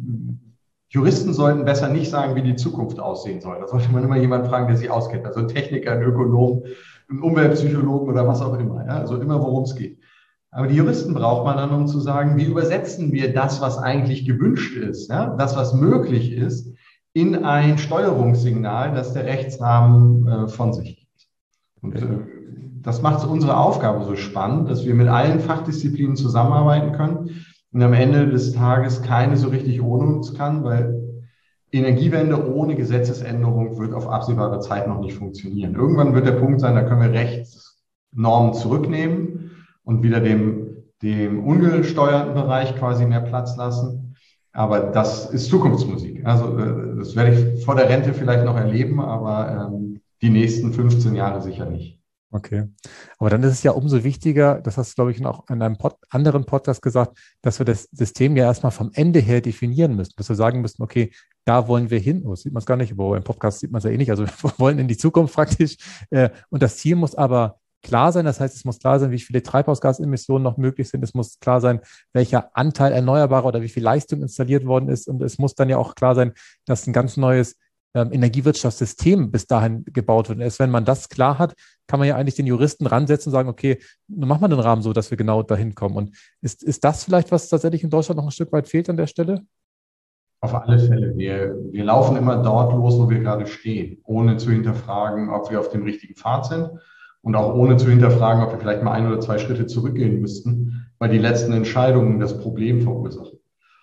Juristen sollten besser nicht sagen, wie die Zukunft aussehen soll. Da sollte man immer jemanden fragen, der sich auskennt. Also ein Techniker, ein Ökonom, ein Umweltpsychologen oder was auch immer. Ja. Also immer, worum es geht. Aber die Juristen braucht man dann, um zu sagen, wie übersetzen wir das, was eigentlich gewünscht ist, ja, das, was möglich ist, in ein Steuerungssignal, das der Rechtsrahmen von sich gibt. Und das macht unsere Aufgabe so spannend, dass wir mit allen Fachdisziplinen zusammenarbeiten können und am Ende des Tages keine so richtig ohne uns kann, weil Energiewende ohne Gesetzesänderung wird auf absehbare Zeit noch nicht funktionieren. Irgendwann wird der Punkt sein, da können wir Rechtsnormen zurücknehmen und wieder dem ungesteuerten Bereich quasi mehr Platz lassen. Aber das ist Zukunftsmusik. Also das werde ich vor der Rente vielleicht noch erleben, aber die nächsten 15 Jahre sicher nicht. Okay. Aber dann ist es ja umso wichtiger, das hast du, glaube ich, auch in einem anderen Podcast gesagt, dass wir das System ja erstmal vom Ende her definieren müssen, dass wir sagen müssen, okay, da wollen wir hin. Oh, das sieht man es gar nicht, aber im Podcast sieht man es ja eh nicht. Also wir wollen in die Zukunft praktisch. Und das Ziel muss aber klar sein. Das heißt, es muss klar sein, wie viele Treibhausgasemissionen noch möglich sind. Es muss klar sein, welcher Anteil erneuerbarer oder wie viel Leistung installiert worden ist. Und es muss dann ja auch klar sein, dass ein ganz neues Energiewirtschaftssystem bis dahin gebaut wird. Und erst wenn man das klar hat, kann man ja eigentlich den Juristen ransetzen und sagen, okay, dann machen wir den Rahmen so, dass wir genau dahin kommen. Und ist das vielleicht, was tatsächlich in Deutschland noch ein Stück weit fehlt an der Stelle? Auf alle Fälle. Wir laufen immer dort los, wo wir gerade stehen, ohne zu hinterfragen, ob wir auf dem richtigen Pfad sind. Und auch ohne zu hinterfragen, ob wir vielleicht mal 1 oder 2 Schritte zurückgehen müssten, weil die letzten Entscheidungen das Problem verursachen.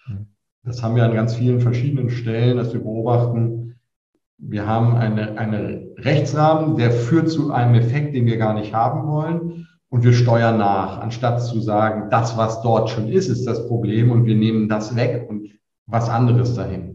Das haben wir an ganz vielen verschiedenen Stellen, dass wir beobachten. Wir haben einen Rechtsrahmen, der führt zu einem Effekt, den wir gar nicht haben wollen. Und wir steuern nach, anstatt zu sagen, das, was dort schon ist das Problem und wir nehmen das weg und was anderes dahin.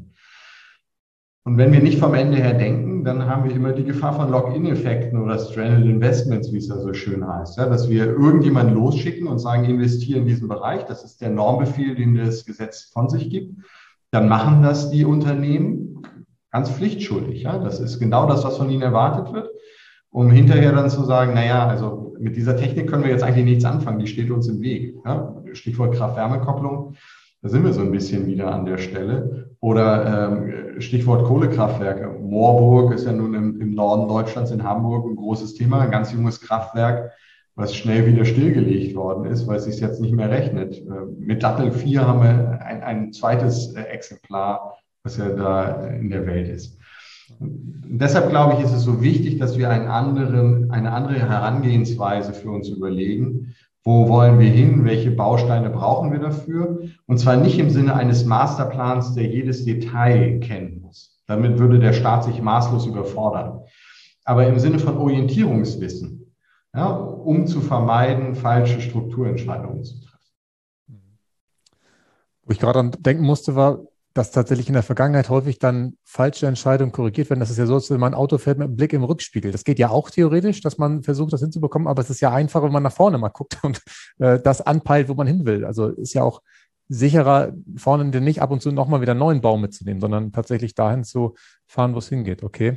Und wenn wir nicht vom Ende her denken, dann haben wir immer die Gefahr von Lock-in-Effekten oder Stranded Investments, wie es ja so schön heißt. Ja, dass wir irgendjemanden losschicken und sagen, investiere in diesen Bereich. Das ist der Normbefehl, den das Gesetz von sich gibt. Dann machen das die Unternehmen ganz pflichtschuldig. Ja, das ist genau das, was von ihnen erwartet wird. Um hinterher dann zu sagen, naja, also mit dieser Technik können wir jetzt eigentlich nichts anfangen. Die steht uns im Weg. Ja, Stichwort Kraft-Wärme-Kopplung. Da sind wir so ein bisschen wieder an der Stelle. Oder Stichwort Kohlekraftwerke. Moorburg ist ja nun im Norden Deutschlands in Hamburg ein großes Thema, ein ganz junges Kraftwerk, was schnell wieder stillgelegt worden ist, weil es sich jetzt nicht mehr rechnet. Mit Dattel 4 haben wir ein zweites Exemplar, was ja da in der Welt ist. Und deshalb glaube ich, ist es so wichtig, dass wir eine andere Herangehensweise für uns überlegen. Wo wollen wir hin? Welche Bausteine brauchen wir dafür? Und zwar nicht im Sinne eines Masterplans, der jedes Detail kennen muss. Damit würde der Staat sich maßlos überfordern. Aber im Sinne von Orientierungswissen, ja, um zu vermeiden, falsche Strukturentscheidungen zu treffen. Wo ich gerade an denken musste, war, dass tatsächlich in der Vergangenheit häufig dann falsche Entscheidungen korrigiert werden. Das ist ja so, als wenn man ein Auto fährt mit einem Blick im Rückspiegel. Das geht ja auch theoretisch, dass man versucht, das hinzubekommen, aber es ist ja einfacher, wenn man nach vorne mal guckt und das anpeilt, wo man hin will. Also ist ja auch sicherer, vorne denn nicht ab und zu nochmal wieder einen neuen Baum mitzunehmen, sondern tatsächlich dahin zu fahren, wo es hingeht. Okay.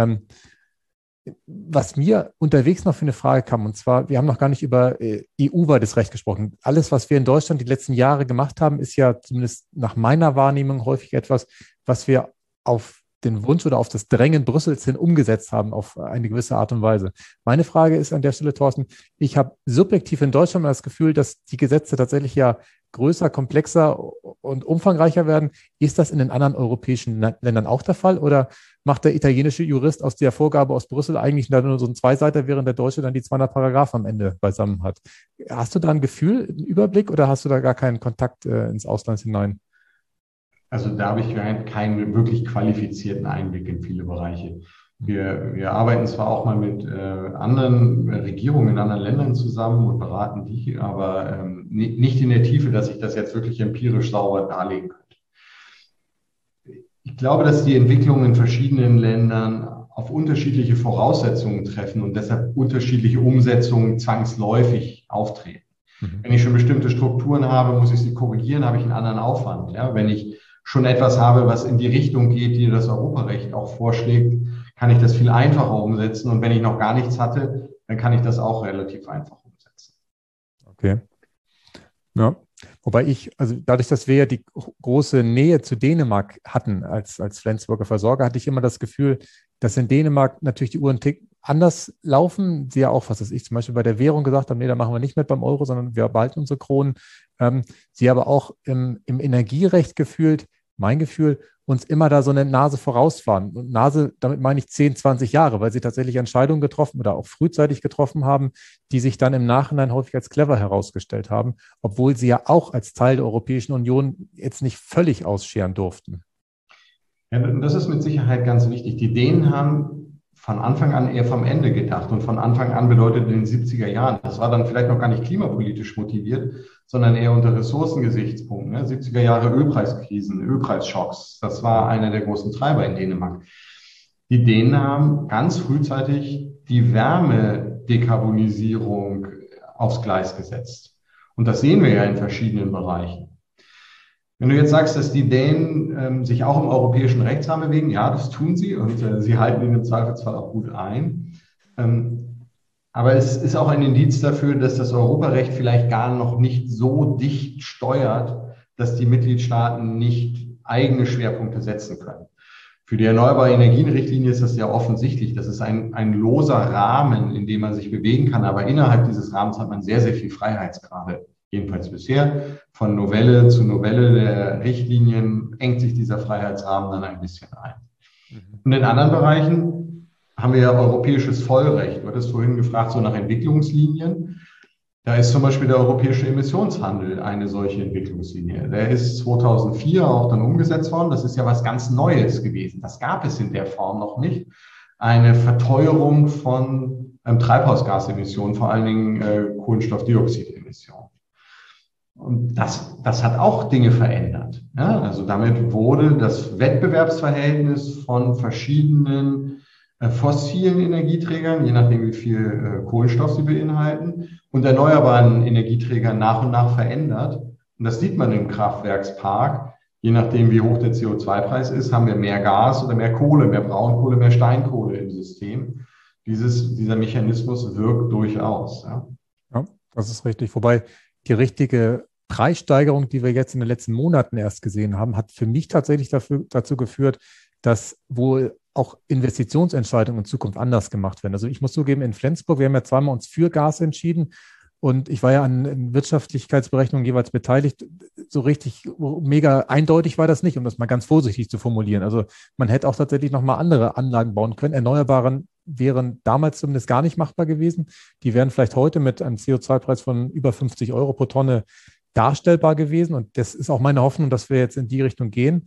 Was mir unterwegs noch für eine Frage kam, und zwar, wir haben noch gar nicht über EU-weites Recht gesprochen. Alles, was wir in Deutschland die letzten Jahre gemacht haben, ist ja zumindest nach meiner Wahrnehmung häufig etwas, was wir auf den Wunsch oder auf das Drängen Brüssels hin umgesetzt haben auf eine gewisse Art und Weise. Meine Frage ist an der Stelle, Thorsten, ich habe subjektiv in Deutschland das Gefühl, dass die Gesetze tatsächlich ja größer, komplexer und umfangreicher werden. Ist das in den anderen europäischen Ländern auch der Fall? Oder macht der italienische Jurist aus der Vorgabe aus Brüssel eigentlich nur so ein Zweiseiter, während der Deutsche dann die 200 Paragraphen am Ende beisammen hat? Hast du da ein Gefühl, einen Überblick oder hast du da gar keinen Kontakt ins Ausland hinein? Also da habe ich keinen wirklich qualifizierten Einblick in viele Bereiche. Wir arbeiten zwar auch mal mit anderen Regierungen in anderen Ländern zusammen und beraten die, aber nicht in der Tiefe, dass ich das jetzt wirklich empirisch sauber darlegen könnte. Ich glaube, dass die Entwicklungen in verschiedenen Ländern auf unterschiedliche Voraussetzungen treffen und deshalb unterschiedliche Umsetzungen zwangsläufig auftreten. Wenn ich schon bestimmte Strukturen habe, muss ich sie korrigieren, habe ich einen anderen Aufwand. Ja? Wenn ich schon etwas habe, was in die Richtung geht, die das Europarecht auch vorschlägt, kann ich das viel einfacher umsetzen. Und wenn ich noch gar nichts hatte, dann kann ich das auch relativ einfach umsetzen. Okay. Ja. Wobei also dadurch, dass wir ja die große Nähe zu Dänemark hatten als Flensburger Versorger, hatte ich immer das Gefühl, dass in Dänemark natürlich die Uhren anders laufen. Sie ja auch, was weiß ich, zum Beispiel bei der Währung gesagt haben, nee, da machen wir nicht mit beim Euro, sondern wir behalten unsere Kronen. Sie aber auch im Energierecht gefühlt, mein Gefühl, uns immer da so eine Nase voraus waren. Und Nase, damit meine ich 10, 20 Jahre, weil sie tatsächlich Entscheidungen getroffen oder auch frühzeitig getroffen haben, die sich dann im Nachhinein häufig als clever herausgestellt haben, obwohl sie ja auch als Teil der Europäischen Union jetzt nicht völlig ausscheren durften. Ja, das ist mit Sicherheit ganz wichtig. Die Dänen haben von Anfang an eher vom Ende gedacht. Und von Anfang an bedeutet in den 70er Jahren, das war dann vielleicht noch gar nicht klimapolitisch motiviert, sondern eher unter Ressourcengesichtspunkten. Ne? 70er Jahre Ölpreiskrisen, Ölpreisschocks, das war einer der großen Treiber in Dänemark. Die Dänen haben ganz frühzeitig die Wärmedekarbonisierung aufs Gleis gesetzt. Und das sehen wir ja in verschiedenen Bereichen. Wenn du jetzt sagst, dass die Dänen sich auch im europäischen Rechtsrahmen bewegen, ja, das tun sie und sie halten ihn im Zweifelsfall auch gut ein. Aber es ist auch ein Indiz dafür, dass das Europarecht vielleicht gar noch nicht so dicht steuert, dass die Mitgliedstaaten nicht eigene Schwerpunkte setzen können. Für die Erneuerbare Energien-Richtlinie ist das ja offensichtlich. Das ist ein loser Rahmen, in dem man sich bewegen kann. Aber innerhalb dieses Rahmens hat man sehr, sehr viel Freiheitsgrade. Jedenfalls bisher. Von Novelle zu Novelle der Richtlinien engt sich dieser Freiheitsrahmen dann ein bisschen ein. Und in anderen Bereichen haben wir ja europäisches Vollrecht. Du hattest vorhin gefragt, so nach Entwicklungslinien. Da ist zum Beispiel der europäische Emissionshandel eine solche Entwicklungslinie. Der ist 2004 auch dann umgesetzt worden. Das ist ja was ganz Neues gewesen. Das gab es in der Form noch nicht. Eine Verteuerung von Treibhausgasemissionen, vor allen Dingen Kohlenstoffdioxidemissionen. Und das hat auch Dinge verändert. Ja, also damit wurde das Wettbewerbsverhältnis von verschiedenen fossilen Energieträgern, je nachdem wie viel Kohlenstoff sie beinhalten, und erneuerbaren Energieträgern nach und nach verändert. Und das sieht man im Kraftwerkspark. Je nachdem, wie hoch der CO2-Preis ist, haben wir mehr Gas oder mehr Kohle, mehr Braunkohle, mehr Steinkohle im System. Dieser Mechanismus wirkt durchaus. Ja. Ja, das ist richtig. Wobei die richtige Preissteigerung, die wir jetzt in den letzten Monaten erst gesehen haben, hat für mich tatsächlich dazu geführt, dass wohl auch Investitionsentscheidungen in Zukunft anders gemacht werden. Also ich muss zugeben, in Flensburg, wir haben ja zweimal uns für Gas entschieden und ich war ja an Wirtschaftlichkeitsberechnungen jeweils beteiligt. So richtig mega eindeutig war das nicht, um das mal ganz vorsichtig zu formulieren. Also man hätte auch tatsächlich nochmal andere Anlagen bauen können. Erneuerbaren wären damals zumindest gar nicht machbar gewesen. Die wären vielleicht heute mit einem CO2-Preis von über 50 Euro pro Tonne darstellbar gewesen. Und das ist auch meine Hoffnung, dass wir jetzt in die Richtung gehen.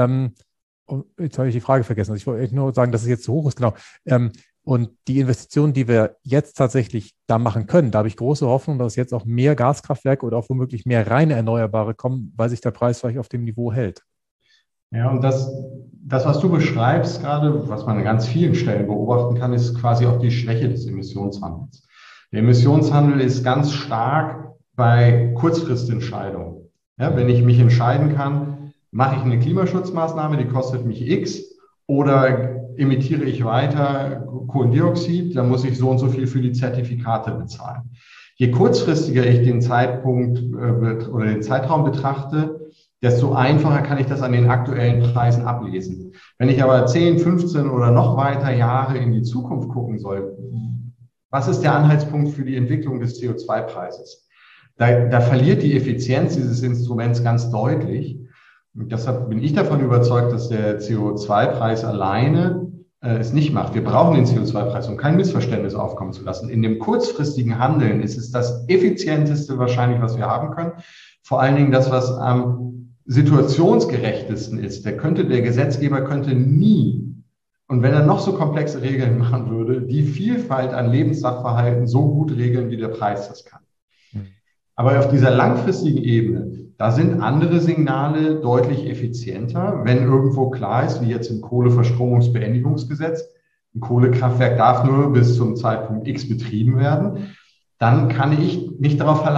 Und jetzt habe ich die Frage vergessen. Also ich wollte nur sagen, dass es jetzt zu hoch ist, genau. Und die Investitionen, die wir jetzt tatsächlich da machen können, da habe ich große Hoffnung, dass jetzt auch mehr Gaskraftwerke oder auch womöglich mehr reine Erneuerbare kommen, weil sich der Preis vielleicht auf dem Niveau hält. Ja, und das, was du beschreibst gerade, was man an ganz vielen Stellen beobachten kann, ist quasi auch die Schwäche des Emissionshandels. Der Emissionshandel ist ganz stark bei Kurzfristentscheidungen. Ja, wenn ich mich entscheiden kann, mache ich eine Klimaschutzmaßnahme, die kostet mich X, oder emittiere ich weiter Kohlendioxid, dann muss ich so und so viel für die Zertifikate bezahlen. Je kurzfristiger ich den Zeitpunkt oder den Zeitraum betrachte, desto einfacher kann ich das an den aktuellen Preisen ablesen. Wenn ich aber 10, 15 oder noch weiter Jahre in die Zukunft gucken soll, was ist der Anhaltspunkt für die Entwicklung des CO2-Preises? Da verliert die Effizienz dieses Instruments ganz deutlich. Und deshalb bin ich davon überzeugt, dass der CO2-Preis alleine es nicht macht. Wir brauchen den CO2-Preis, um kein Missverständnis aufkommen zu lassen. In dem kurzfristigen Handeln ist es das effizienteste wahrscheinlich, was wir haben können. Vor allen Dingen das, was am situationsgerechtesten ist. Der Gesetzgeber könnte nie, und wenn er noch so komplexe Regeln machen würde, die Vielfalt an Lebenssachverhalten so gut regeln, wie der Preis das kann. Aber auf dieser langfristigen Ebene, da sind andere Signale deutlich effizienter. Wenn irgendwo klar ist, wie jetzt im Kohleverstromungsbeendigungsgesetz, ein Kohlekraftwerk darf nur bis zum Zeitpunkt X betrieben werden, dann kann ich mich darauf verlassen.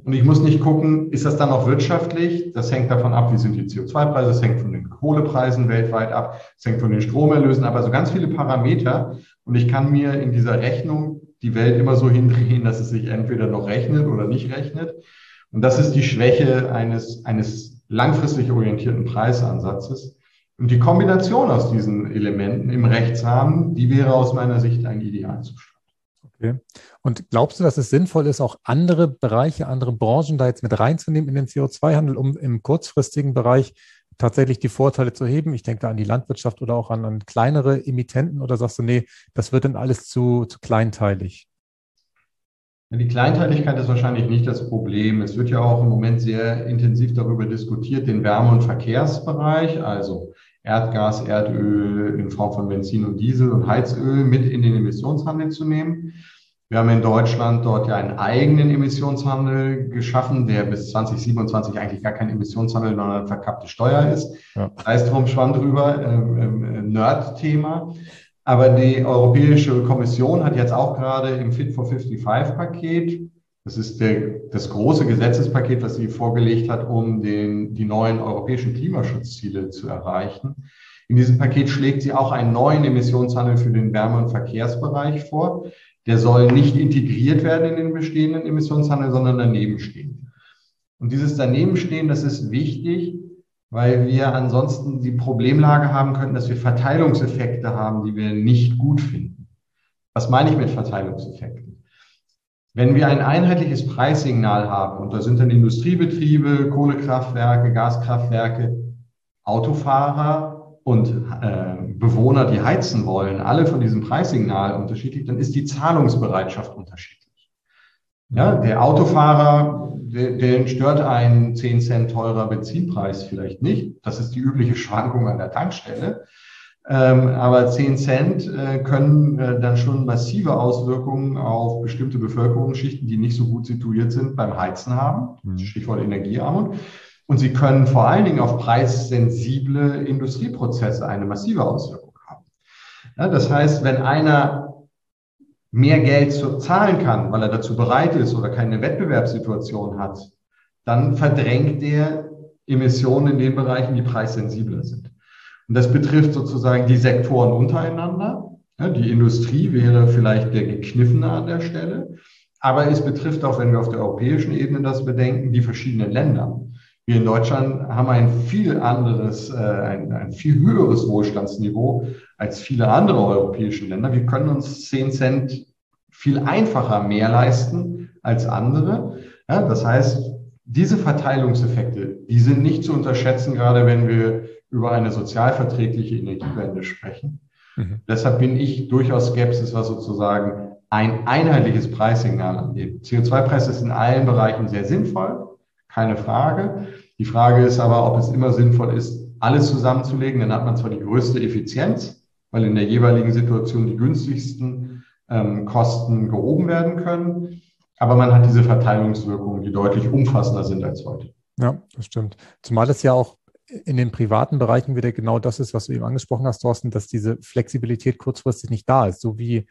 Und ich muss nicht gucken, ist das dann auch wirtschaftlich? Das hängt davon ab, wie sind die CO2-Preise, es hängt von den Kohlepreisen weltweit ab, es hängt von den Stromerlösen ab, also ganz viele Parameter. Und ich kann mir in dieser Rechnung die Welt immer so hindrehen, dass es sich entweder noch rechnet oder nicht rechnet. Und das ist die Schwäche eines langfristig orientierten Preisansatzes. Und die Kombination aus diesen Elementen im Rechtsrahmen, die wäre aus meiner Sicht ein Idealzustand. Okay. Und glaubst du, dass es sinnvoll ist, auch andere Bereiche, andere Branchen da jetzt mit reinzunehmen in den CO2-Handel, um im kurzfristigen Bereich tatsächlich die Vorteile zu heben? Ich denke da an die Landwirtschaft oder auch an kleinere Emittenten, oder sagst du, nee, das wird dann alles zu kleinteilig? Die Kleinteiligkeit ist wahrscheinlich nicht das Problem. Es wird ja auch im Moment sehr intensiv darüber diskutiert, den Wärme- und Verkehrsbereich, also Erdgas, Erdöl in Form von Benzin und Diesel und Heizöl mit in den Emissionshandel zu nehmen. Wir haben in Deutschland dort ja einen eigenen Emissionshandel geschaffen, der bis 2027 eigentlich gar kein Emissionshandel, sondern eine verkappte Steuer ist. Ja. Heißt drum, schwamm drüber, Nerd-Thema. Aber die Europäische Kommission hat jetzt auch gerade im Fit for 55-Paket, das ist das große Gesetzespaket, was sie vorgelegt hat, um die neuen europäischen Klimaschutzziele zu erreichen. In diesem Paket schlägt sie auch einen neuen Emissionshandel für den Wärme- und Verkehrsbereich vor. Der soll nicht integriert werden in den bestehenden Emissionshandel, sondern daneben stehen. Und dieses Danebenstehen, das ist wichtig, weil wir ansonsten die Problemlage haben könnten, dass wir Verteilungseffekte haben, die wir nicht gut finden. Was meine ich mit Verteilungseffekten? Wenn wir ein einheitliches Preissignal haben, und da sind dann Industriebetriebe, Kohlekraftwerke, Gaskraftwerke, Autofahrer und Bewohner, die heizen wollen, alle von diesem Preissignal unterschiedlich, dann ist die Zahlungsbereitschaft unterschiedlich. Ja, der Autofahrer, den stört ein 10 Cent teurer Benzinpreis vielleicht nicht. Das ist die übliche Schwankung an der Tankstelle. Aber 10 Cent können dann schon massive Auswirkungen auf bestimmte Bevölkerungsschichten, die nicht so gut situiert sind, beim Heizen haben. Stichwort Energiearmut. Und sie können vor allen Dingen auf preissensible Industrieprozesse eine massive Auswirkung haben. Ja, das heißt, wenn einer mehr Geld zahlen kann, weil er dazu bereit ist oder keine Wettbewerbssituation hat, dann verdrängt er Emissionen in den Bereichen, die preissensibler sind. Und das betrifft sozusagen die Sektoren untereinander. Ja, die Industrie wäre vielleicht der gekniffene an der Stelle. Aber es betrifft auch, wenn wir auf der europäischen Ebene das bedenken, die verschiedenen Länder. Wir in Deutschland haben ein viel höheres Wohlstandsniveau als viele andere europäische Länder. Wir können uns 10 Cent viel einfacher mehr leisten als andere. Ja, das heißt, diese Verteilungseffekte, die sind nicht zu unterschätzen, gerade wenn wir über eine sozialverträgliche Energiewende sprechen. Deshalb bin ich durchaus skeptisch, was sozusagen ein einheitliches Preissignal angeht. CO2-Preis ist in allen Bereichen sehr sinnvoll, keine Frage. Die Frage ist aber, ob es immer sinnvoll ist, alles zusammenzulegen. Dann hat man zwar die größte Effizienz, weil in der jeweiligen Situation die günstigsten Kosten gehoben werden können. Aber man hat diese Verteilungswirkungen, die deutlich umfassender sind als heute. Ja, das stimmt. Zumal es ja auch in den privaten Bereichen wieder genau das ist, was du eben angesprochen hast, Thorsten, dass diese Flexibilität kurzfristig nicht da ist. So wie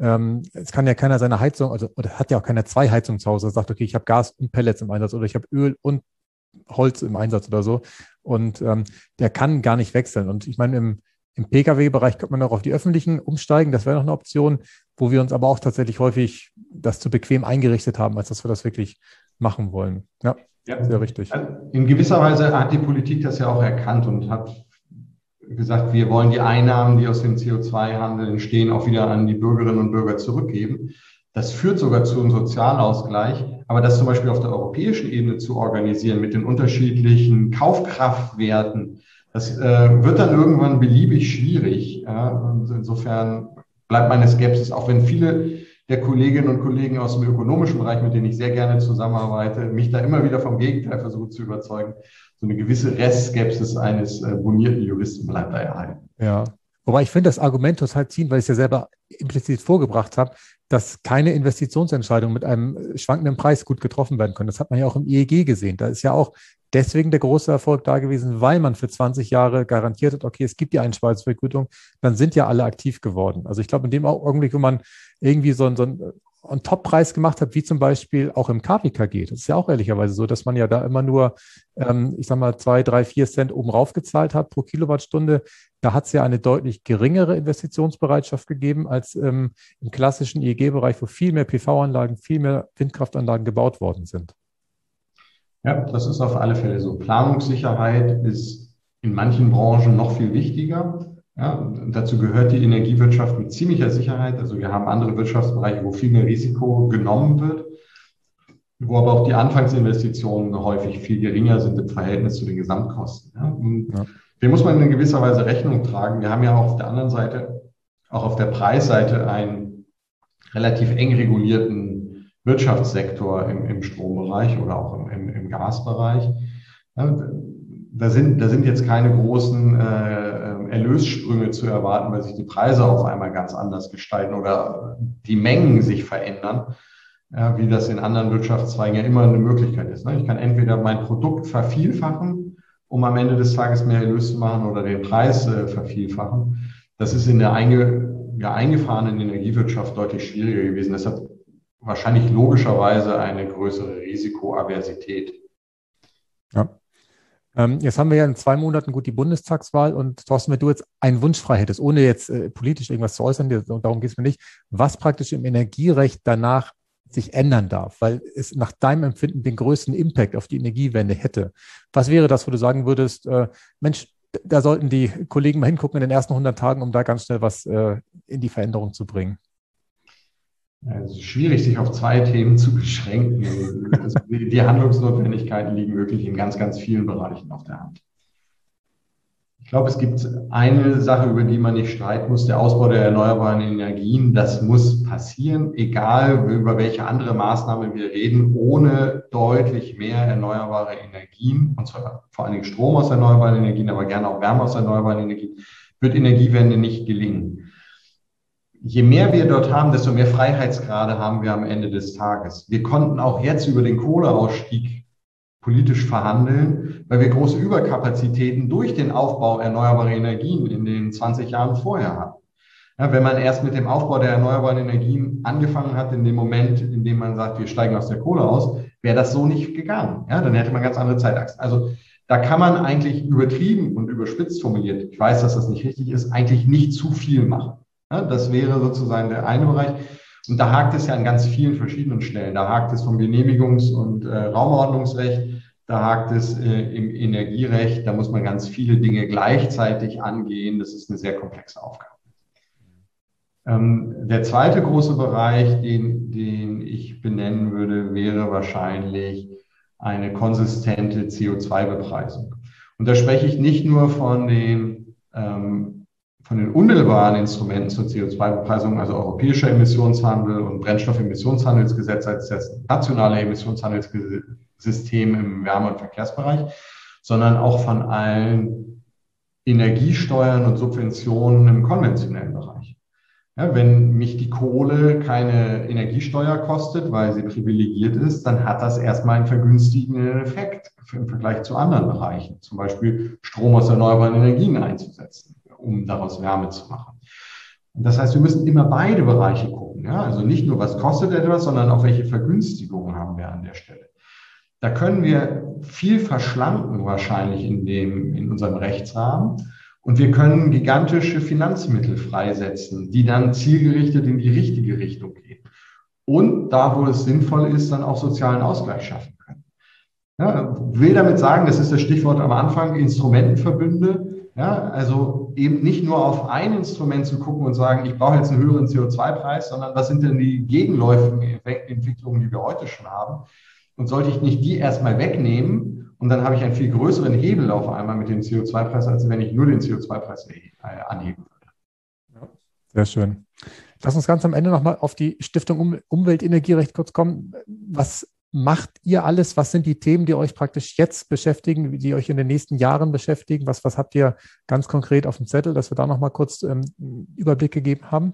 es kann ja keiner seine Heizung, oder hat ja auch keiner 2 Heizungen zu Hause, sagt, okay, ich habe Gas und Pellets im Einsatz oder ich habe Öl und Holz im Einsatz oder so. Und der kann gar nicht wechseln. Und ich meine, im Pkw-Bereich könnte man auch auf die öffentlichen umsteigen. Das wäre noch eine Option, wo wir uns aber auch tatsächlich häufig das zu bequem eingerichtet haben, als dass wir das wirklich machen wollen. Ja, sehr richtig. In gewisser Weise hat die Politik das ja auch erkannt und hat gesagt, wir wollen die Einnahmen, die aus dem CO2-Handel entstehen, auch wieder an die Bürgerinnen und Bürger zurückgeben. Das führt sogar zu einem Sozialausgleich. Aber das zum Beispiel auf der europäischen Ebene zu organisieren mit den unterschiedlichen Kaufkraftwerten, das wird dann irgendwann beliebig schwierig. Ja? Und insofern bleibt meine Skepsis, auch wenn viele der Kolleginnen und Kollegen aus dem ökonomischen Bereich, mit denen ich sehr gerne zusammenarbeite, mich da immer wieder vom Gegenteil versuchen zu überzeugen. So eine gewisse Restskepsis eines bonierten Juristen bleibt da erhalten. Ja, wobei ich finde das Argument total ziehen, weil ich es ja selber implizit vorgebracht habe, dass keine Investitionsentscheidungen mit einem schwankenden Preis gut getroffen werden können. Das hat man ja auch im EEG gesehen. Da ist ja auch deswegen der große Erfolg da gewesen, weil man für 20 Jahre garantiert hat, okay, es gibt die Einspeisevergütung, dann sind ja alle aktiv geworden. Also ich glaube, in dem Augenblick, wo man irgendwie so ein einen Top-Preis gemacht habt, wie zum Beispiel auch im KWKG. Das ist ja auch ehrlicherweise so, dass man ja da immer nur, 2, 3, 4 Cent oben rauf gezahlt hat pro Kilowattstunde. Da hat es ja eine deutlich geringere Investitionsbereitschaft gegeben als im klassischen EEG-Bereich, wo viel mehr PV-Anlagen, viel mehr Windkraftanlagen gebaut worden sind. Ja, das ist auf alle Fälle so. Planungssicherheit ist in manchen Branchen noch viel wichtiger. Ja, dazu gehört die Energiewirtschaft mit ziemlicher Sicherheit. Also wir haben andere Wirtschaftsbereiche, wo viel mehr Risiko genommen wird, wo aber auch die Anfangsinvestitionen häufig viel geringer sind im Verhältnis zu den Gesamtkosten. Ja. Dem muss man in gewisser Weise Rechnung tragen. Wir haben ja auch auf der anderen Seite, auch auf der Preisseite, einen relativ eng regulierten Wirtschaftssektor im Strombereich oder auch im Gasbereich. Ja, da sind jetzt keine großen Erlössprünge zu erwarten, weil sich die Preise auf einmal ganz anders gestalten oder die Mengen sich verändern, wie das in anderen Wirtschaftszweigen ja immer eine Möglichkeit ist. Ich kann entweder mein Produkt vervielfachen, um am Ende des Tages mehr Erlös zu machen, oder den Preis vervielfachen. Das ist in der eingefahrenen Energiewirtschaft deutlich schwieriger gewesen. Deshalb wahrscheinlich logischerweise eine größere Risikoaversität. Ja. Jetzt haben wir ja in 2 Monaten gut die Bundestagswahl und Thorsten, wenn du jetzt einen Wunsch frei hättest, ohne jetzt politisch irgendwas zu äußern, darum geht es mir nicht, was praktisch im Energierecht danach sich ändern darf, weil es nach deinem Empfinden den größten Impact auf die Energiewende hätte. Was wäre das, wo du sagen würdest, Mensch, da sollten die Kollegen mal hingucken in den ersten 100 Tagen, um da ganz schnell was in die Veränderung zu bringen? Es ist schwierig, sich auf 2 Themen zu beschränken. Also die Handlungsnotwendigkeiten liegen wirklich in ganz, ganz vielen Bereichen auf der Hand. Ich glaube, es gibt eine Sache, über die man nicht streiten muss, der Ausbau der erneuerbaren Energien. Das muss passieren, egal über welche andere Maßnahme wir reden. Ohne deutlich mehr erneuerbare Energien, und zwar vor allen Dingen Strom aus erneuerbaren Energien, aber gerne auch Wärme aus erneuerbaren Energien, wird Energiewende nicht gelingen. Je mehr wir dort haben, desto mehr Freiheitsgrade haben wir am Ende des Tages. Wir konnten auch jetzt über den Kohleausstieg politisch verhandeln, weil wir große Überkapazitäten durch den Aufbau erneuerbarer Energien in den 20 Jahren vorher hatten. Ja, wenn man erst mit dem Aufbau der erneuerbaren Energien angefangen hat, in dem Moment, in dem man sagt, wir steigen aus der Kohle aus, wäre das so nicht gegangen. Ja, dann hätte man ganz andere Zeitachsen. Also da kann man eigentlich übertrieben und überspitzt formuliert, ich weiß, dass das nicht richtig ist, eigentlich nicht zu viel machen. Ja, das wäre sozusagen der eine Bereich. Und da hakt es ja an ganz vielen verschiedenen Stellen. Da hakt es vom Genehmigungs- und Raumordnungsrecht, da hakt es im Energierecht. Da muss man ganz viele Dinge gleichzeitig angehen. Das ist eine sehr komplexe Aufgabe. Der zweite große Bereich, den ich benennen würde, wäre wahrscheinlich eine konsistente CO2-Bepreisung. Und da spreche ich nicht nur von den unmittelbaren Instrumenten zur CO2-Bepreisung, also europäischer Emissionshandel und Brennstoffemissionshandelsgesetz als das nationale Emissionshandelssystem im Wärme- und Verkehrsbereich, sondern auch von allen Energiesteuern und Subventionen im konventionellen Bereich. Ja, wenn mich die Kohle keine Energiesteuer kostet, weil sie privilegiert ist, dann hat das erstmal einen vergünstigenden Effekt im Vergleich zu anderen Bereichen, zum Beispiel Strom aus erneuerbaren Energien einzusetzen, um daraus Wärme zu machen. Und das heißt, wir müssen immer beide Bereiche gucken. Ja? Also nicht nur, was kostet etwas, sondern auch, welche Vergünstigungen haben wir an der Stelle. Da können wir viel verschlanken wahrscheinlich in unserem Rechtsrahmen. Und wir können gigantische Finanzmittel freisetzen, die dann zielgerichtet in die richtige Richtung gehen. Und da, wo es sinnvoll ist, dann auch sozialen Ausgleich schaffen können. Ja, will damit sagen, das ist das Stichwort am Anfang, Instrumentenverbünde. Ja, also eben nicht nur auf ein Instrument zu gucken und sagen, ich brauche jetzt einen höheren CO2-Preis, sondern was sind denn die gegenläufigen Entwicklungen, die wir heute schon haben? Und sollte ich nicht die erstmal wegnehmen, und dann habe ich einen viel größeren Hebel auf einmal mit dem CO2-Preis, als wenn ich nur den CO2-Preis anheben würde. Ja, sehr schön. Lass uns ganz am Ende nochmal auf die Stiftung Umweltenergierecht kurz kommen. Was macht ihr alles? Was sind die Themen, die euch praktisch jetzt beschäftigen, die euch in den nächsten Jahren beschäftigen? Was habt ihr ganz konkret auf dem Zettel, dass wir da nochmal kurz einen Überblick gegeben haben?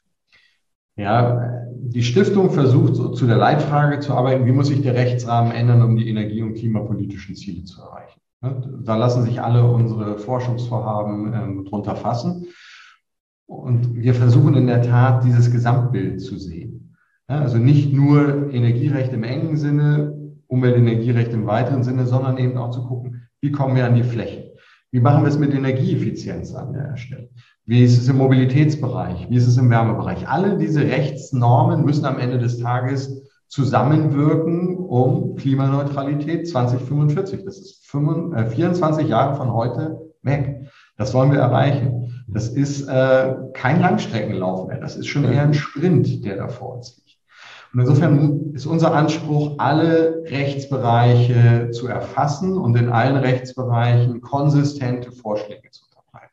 Ja, die Stiftung versucht zu der Leitfrage zu arbeiten, wie muss sich der Rechtsrahmen ändern, um die energie- und klimapolitischen Ziele zu erreichen. Da lassen sich alle unsere Forschungsvorhaben drunter fassen. Und wir versuchen in der Tat, dieses Gesamtbild zu sehen. Ja, also nicht nur Energierecht im engen Sinne, Umweltenergierecht im weiteren Sinne, sondern eben auch zu gucken, wie kommen wir an die Fläche? Wie machen wir es mit Energieeffizienz an der Stelle? Wie ist es im Mobilitätsbereich? Wie ist es im Wärmebereich? Alle diese Rechtsnormen müssen am Ende des Tages zusammenwirken, um Klimaneutralität 2045. Das ist 24 Jahre von heute weg. Das wollen wir erreichen. Das ist kein Langstreckenlauf mehr. Das ist schon eher ein Sprint, der da vor uns liegt. Und insofern ist unser Anspruch, alle Rechtsbereiche zu erfassen und in allen Rechtsbereichen konsistente Vorschläge zu unterbreiten.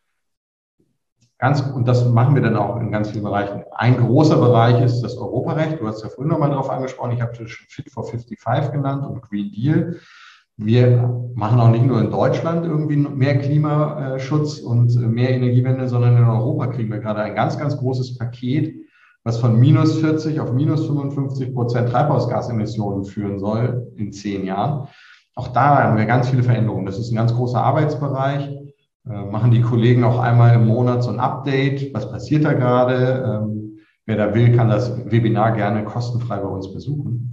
Und das machen wir dann auch in ganz vielen Bereichen. Ein großer Bereich ist das Europarecht. Du hast ja vorhin nochmal drauf angesprochen. Ich habe das schon Fit for 55 genannt und Green Deal. Wir machen auch nicht nur in Deutschland irgendwie mehr Klimaschutz und mehr Energiewende, sondern in Europa kriegen wir gerade ein ganz, ganz großes Paket, was von minus 40 auf minus 55% Treibhausgasemissionen führen soll in 10 Jahren. Auch da haben wir ganz viele Veränderungen. Das ist ein ganz großer Arbeitsbereich. Machen die Kollegen auch einmal im Monat so ein Update. Was passiert da gerade? Wer da will, kann das Webinar gerne kostenfrei bei uns besuchen.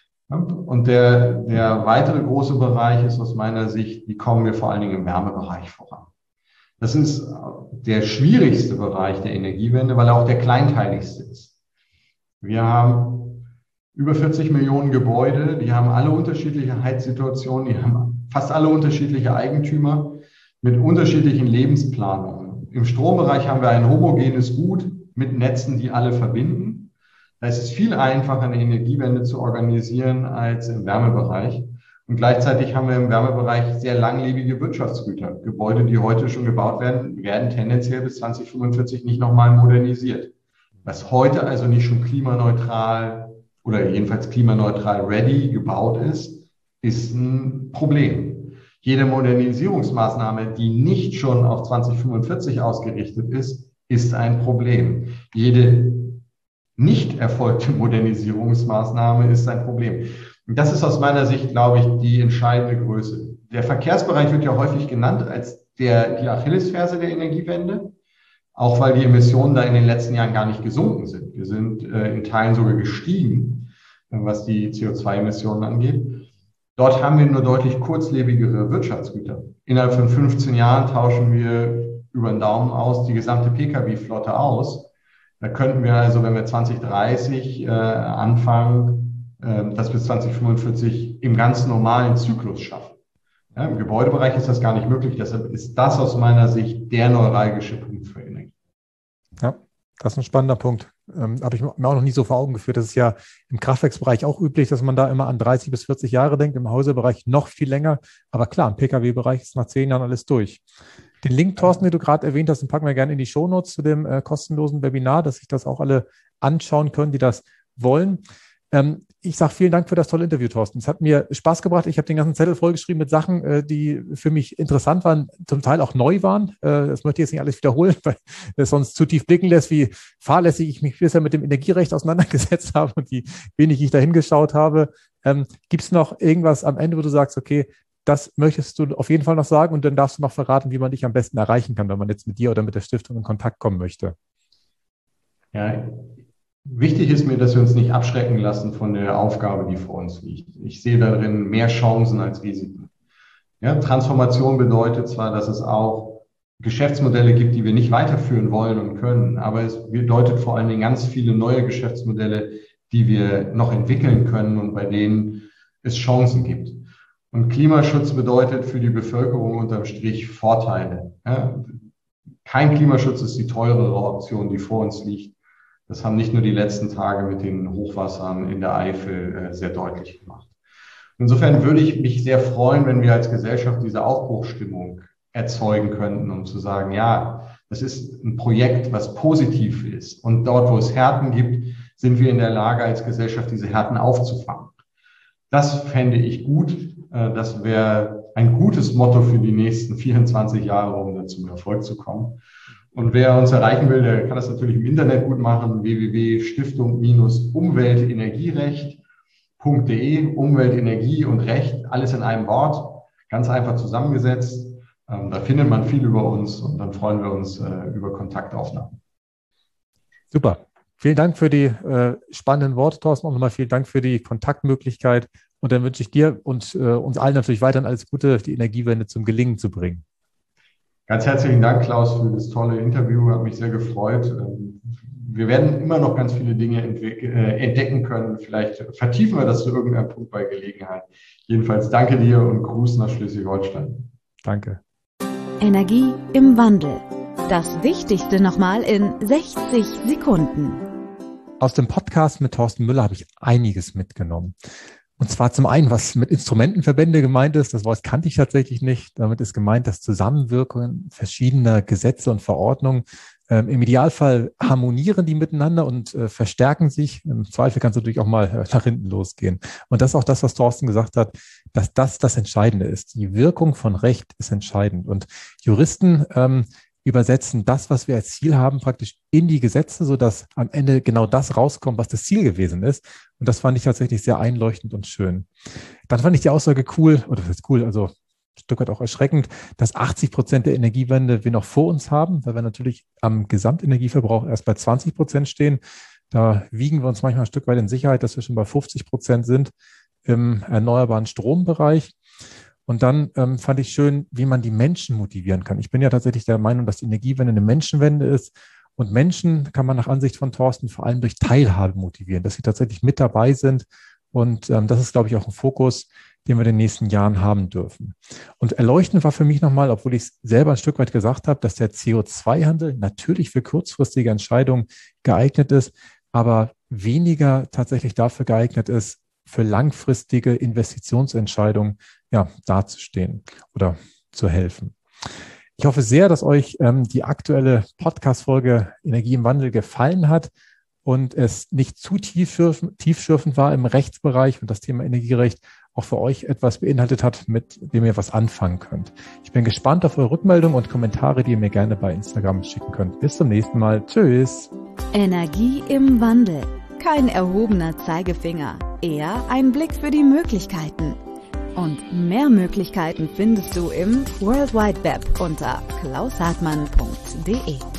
Und der weitere große Bereich ist aus meiner Sicht, wie kommen wir vor allen Dingen im Wärmebereich voran? Das ist der schwierigste Bereich der Energiewende, weil er auch der kleinteiligste ist. Wir haben über 40 Millionen Gebäude, die haben alle unterschiedliche Heizsituationen, die haben fast alle unterschiedliche Eigentümer mit unterschiedlichen Lebensplanungen. Im Strombereich haben wir ein homogenes Gut mit Netzen, die alle verbinden. Da ist es viel einfacher, eine Energiewende zu organisieren als im Wärmebereich. Und gleichzeitig haben wir im Wärmebereich sehr langlebige Wirtschaftsgüter. Gebäude, die heute schon gebaut werden, werden tendenziell bis 2045 nicht nochmal modernisiert. Was heute also nicht schon klimaneutral oder jedenfalls klimaneutral ready gebaut ist, ist ein Problem. Jede Modernisierungsmaßnahme, die nicht schon auf 2045 ausgerichtet ist, ist ein Problem. Jede nicht erfolgte Modernisierungsmaßnahme ist ein Problem. Und das ist aus meiner Sicht, glaube ich, die entscheidende Größe. Der Verkehrsbereich wird ja häufig genannt als die Achillesferse der Energiewende, auch weil die Emissionen da in den letzten Jahren gar nicht gesunken sind. Wir sind in Teilen sogar gestiegen, was die CO2-Emissionen angeht. Dort haben wir nur deutlich kurzlebigere Wirtschaftsgüter. Innerhalb von 15 Jahren tauschen wir über den Daumen aus die gesamte Pkw-Flotte aus. Da könnten wir also, wenn wir 2030 anfangen, das bis 2045 im ganz normalen Zyklus schaffen. Ja, im Gebäudebereich ist das gar nicht möglich. Deshalb ist das aus meiner Sicht der neuralgische Punkt für Energie. Ja, das ist ein spannender Punkt. Habe ich mir auch noch nie so vor Augen geführt. Das ist ja im Kraftwerksbereich auch üblich, dass man da immer an 30 bis 40 Jahre denkt, im Häuserbereich noch viel länger. Aber klar, im Pkw-Bereich ist nach 10 Jahren alles durch. Den Link, Thorsten, den du gerade erwähnt hast, den packen wir gerne in die Shownotes zu dem kostenlosen Webinar, dass sich das auch alle anschauen können, die das wollen. Ich sage vielen Dank für das tolle Interview, Thorsten. Es hat mir Spaß gebracht. Ich habe den ganzen Zettel vollgeschrieben mit Sachen, die für mich interessant waren, zum Teil auch neu waren. Das möchte ich jetzt nicht alles wiederholen, weil das sonst zu tief blicken lässt, wie fahrlässig ich mich bisher mit dem Energierecht auseinandergesetzt habe und wie wenig ich da hingeschaut habe. Gibt es noch irgendwas am Ende, wo du sagst, okay, das möchtest du auf jeden Fall noch sagen und dann darfst du noch verraten, wie man dich am besten erreichen kann, wenn man jetzt mit dir oder mit der Stiftung in Kontakt kommen möchte? Ja, wichtig ist mir, dass wir uns nicht abschrecken lassen von der Aufgabe, die vor uns liegt. Ich sehe darin mehr Chancen als Risiken. Ja, Transformation bedeutet zwar, dass es auch Geschäftsmodelle gibt, die wir nicht weiterführen wollen und können, aber es bedeutet vor allen Dingen ganz viele neue Geschäftsmodelle, die wir noch entwickeln können und bei denen es Chancen gibt. Und Klimaschutz bedeutet für die Bevölkerung unterm Strich Vorteile. Ja, kein Klimaschutz ist die teurere Option, die vor uns liegt. Das haben nicht nur die letzten Tage mit den Hochwassern in der Eifel sehr deutlich gemacht. Insofern würde ich mich sehr freuen, wenn wir als Gesellschaft diese Aufbruchsstimmung erzeugen könnten, um zu sagen, ja, das ist ein Projekt, was positiv ist. Und dort, wo es Härten gibt, sind wir in der Lage, als Gesellschaft diese Härten aufzufangen. Das fände ich gut. Das wäre ein gutes Motto für die nächsten 24 Jahre, um dann zum Erfolg zu kommen. Und wer uns erreichen will, der kann das natürlich im Internet gut machen, www.stiftung-umweltenergierecht.de, Umwelt, Energie und Recht, alles in einem Wort, ganz einfach zusammengesetzt. Da findet man viel über uns und dann freuen wir uns über Kontaktaufnahmen. Super. vielen Dank für die spannenden Worte, Thorsten. Und nochmal vielen Dank für die Kontaktmöglichkeit. Und dann wünsche ich dir und uns allen natürlich weiterhin alles Gute, die Energiewende zum Gelingen zu bringen. Ganz herzlichen Dank, Klaus, für das tolle Interview. Hat mich sehr gefreut. Wir werden immer noch ganz viele Dinge entdecken können. Vielleicht vertiefen wir das zu irgendeinem Punkt bei Gelegenheit. Jedenfalls danke dir und Gruß nach Schleswig-Holstein. Danke. Energie im Wandel. Das Wichtigste nochmal in 60 Sekunden. Aus dem Podcast mit Thorsten Müller habe ich einiges mitgenommen. Und zwar zum einen, was mit Instrumentenverbände gemeint ist, das Wort kannte ich tatsächlich nicht. Damit ist gemeint, dass Zusammenwirkungen verschiedener Gesetze und Verordnungen im Idealfall harmonieren die miteinander und verstärken sich. Im Zweifel kann es natürlich auch mal nach hinten losgehen. Und das ist auch das, was Thorsten gesagt hat, dass das Entscheidende ist. Die Wirkung von Recht ist entscheidend. Und Juristen übersetzen das, was wir als Ziel haben, praktisch in die Gesetze, sodass am Ende genau das rauskommt, was das Ziel gewesen ist. Und das fand ich tatsächlich sehr einleuchtend und schön. Dann fand ich die Aussage cool, oder das ist cool, also ein Stück weit auch erschreckend, dass 80% der Energiewende wir noch vor uns haben, weil wir natürlich am Gesamtenergieverbrauch erst bei 20% stehen. Da wiegen wir uns manchmal ein Stück weit in Sicherheit, dass wir schon bei 50% sind im erneuerbaren Strombereich. Und dann fand ich schön, wie man die Menschen motivieren kann. Ich bin ja tatsächlich der Meinung, dass die Energiewende eine Menschenwende ist. Und Menschen kann man nach Ansicht von Thorsten vor allem durch Teilhabe motivieren, dass sie tatsächlich mit dabei sind. Und das ist, glaube ich, auch ein Fokus, den wir in den nächsten Jahren haben dürfen. Und erleuchtend war für mich nochmal, obwohl ich es selber ein Stück weit gesagt habe, dass der CO2-Handel natürlich für kurzfristige Entscheidungen geeignet ist, aber weniger tatsächlich dafür geeignet ist, für langfristige Investitionsentscheidungen dazustehen oder zu helfen. Ich hoffe sehr, dass euch die aktuelle Podcast-Folge Energie im Wandel gefallen hat und es nicht zu tiefschürfend war im Rechtsbereich und das Thema Energierecht auch für euch etwas beinhaltet hat, mit dem ihr was anfangen könnt. Ich bin gespannt auf eure Rückmeldungen und Kommentare, die ihr mir gerne bei Instagram schicken könnt. Bis zum nächsten Mal. Tschüss. Energie im Wandel. Kein erhobener Zeigefinger, eher ein Blick für die Möglichkeiten. Und mehr Möglichkeiten findest du im World Wide Web unter klaushartmann.de.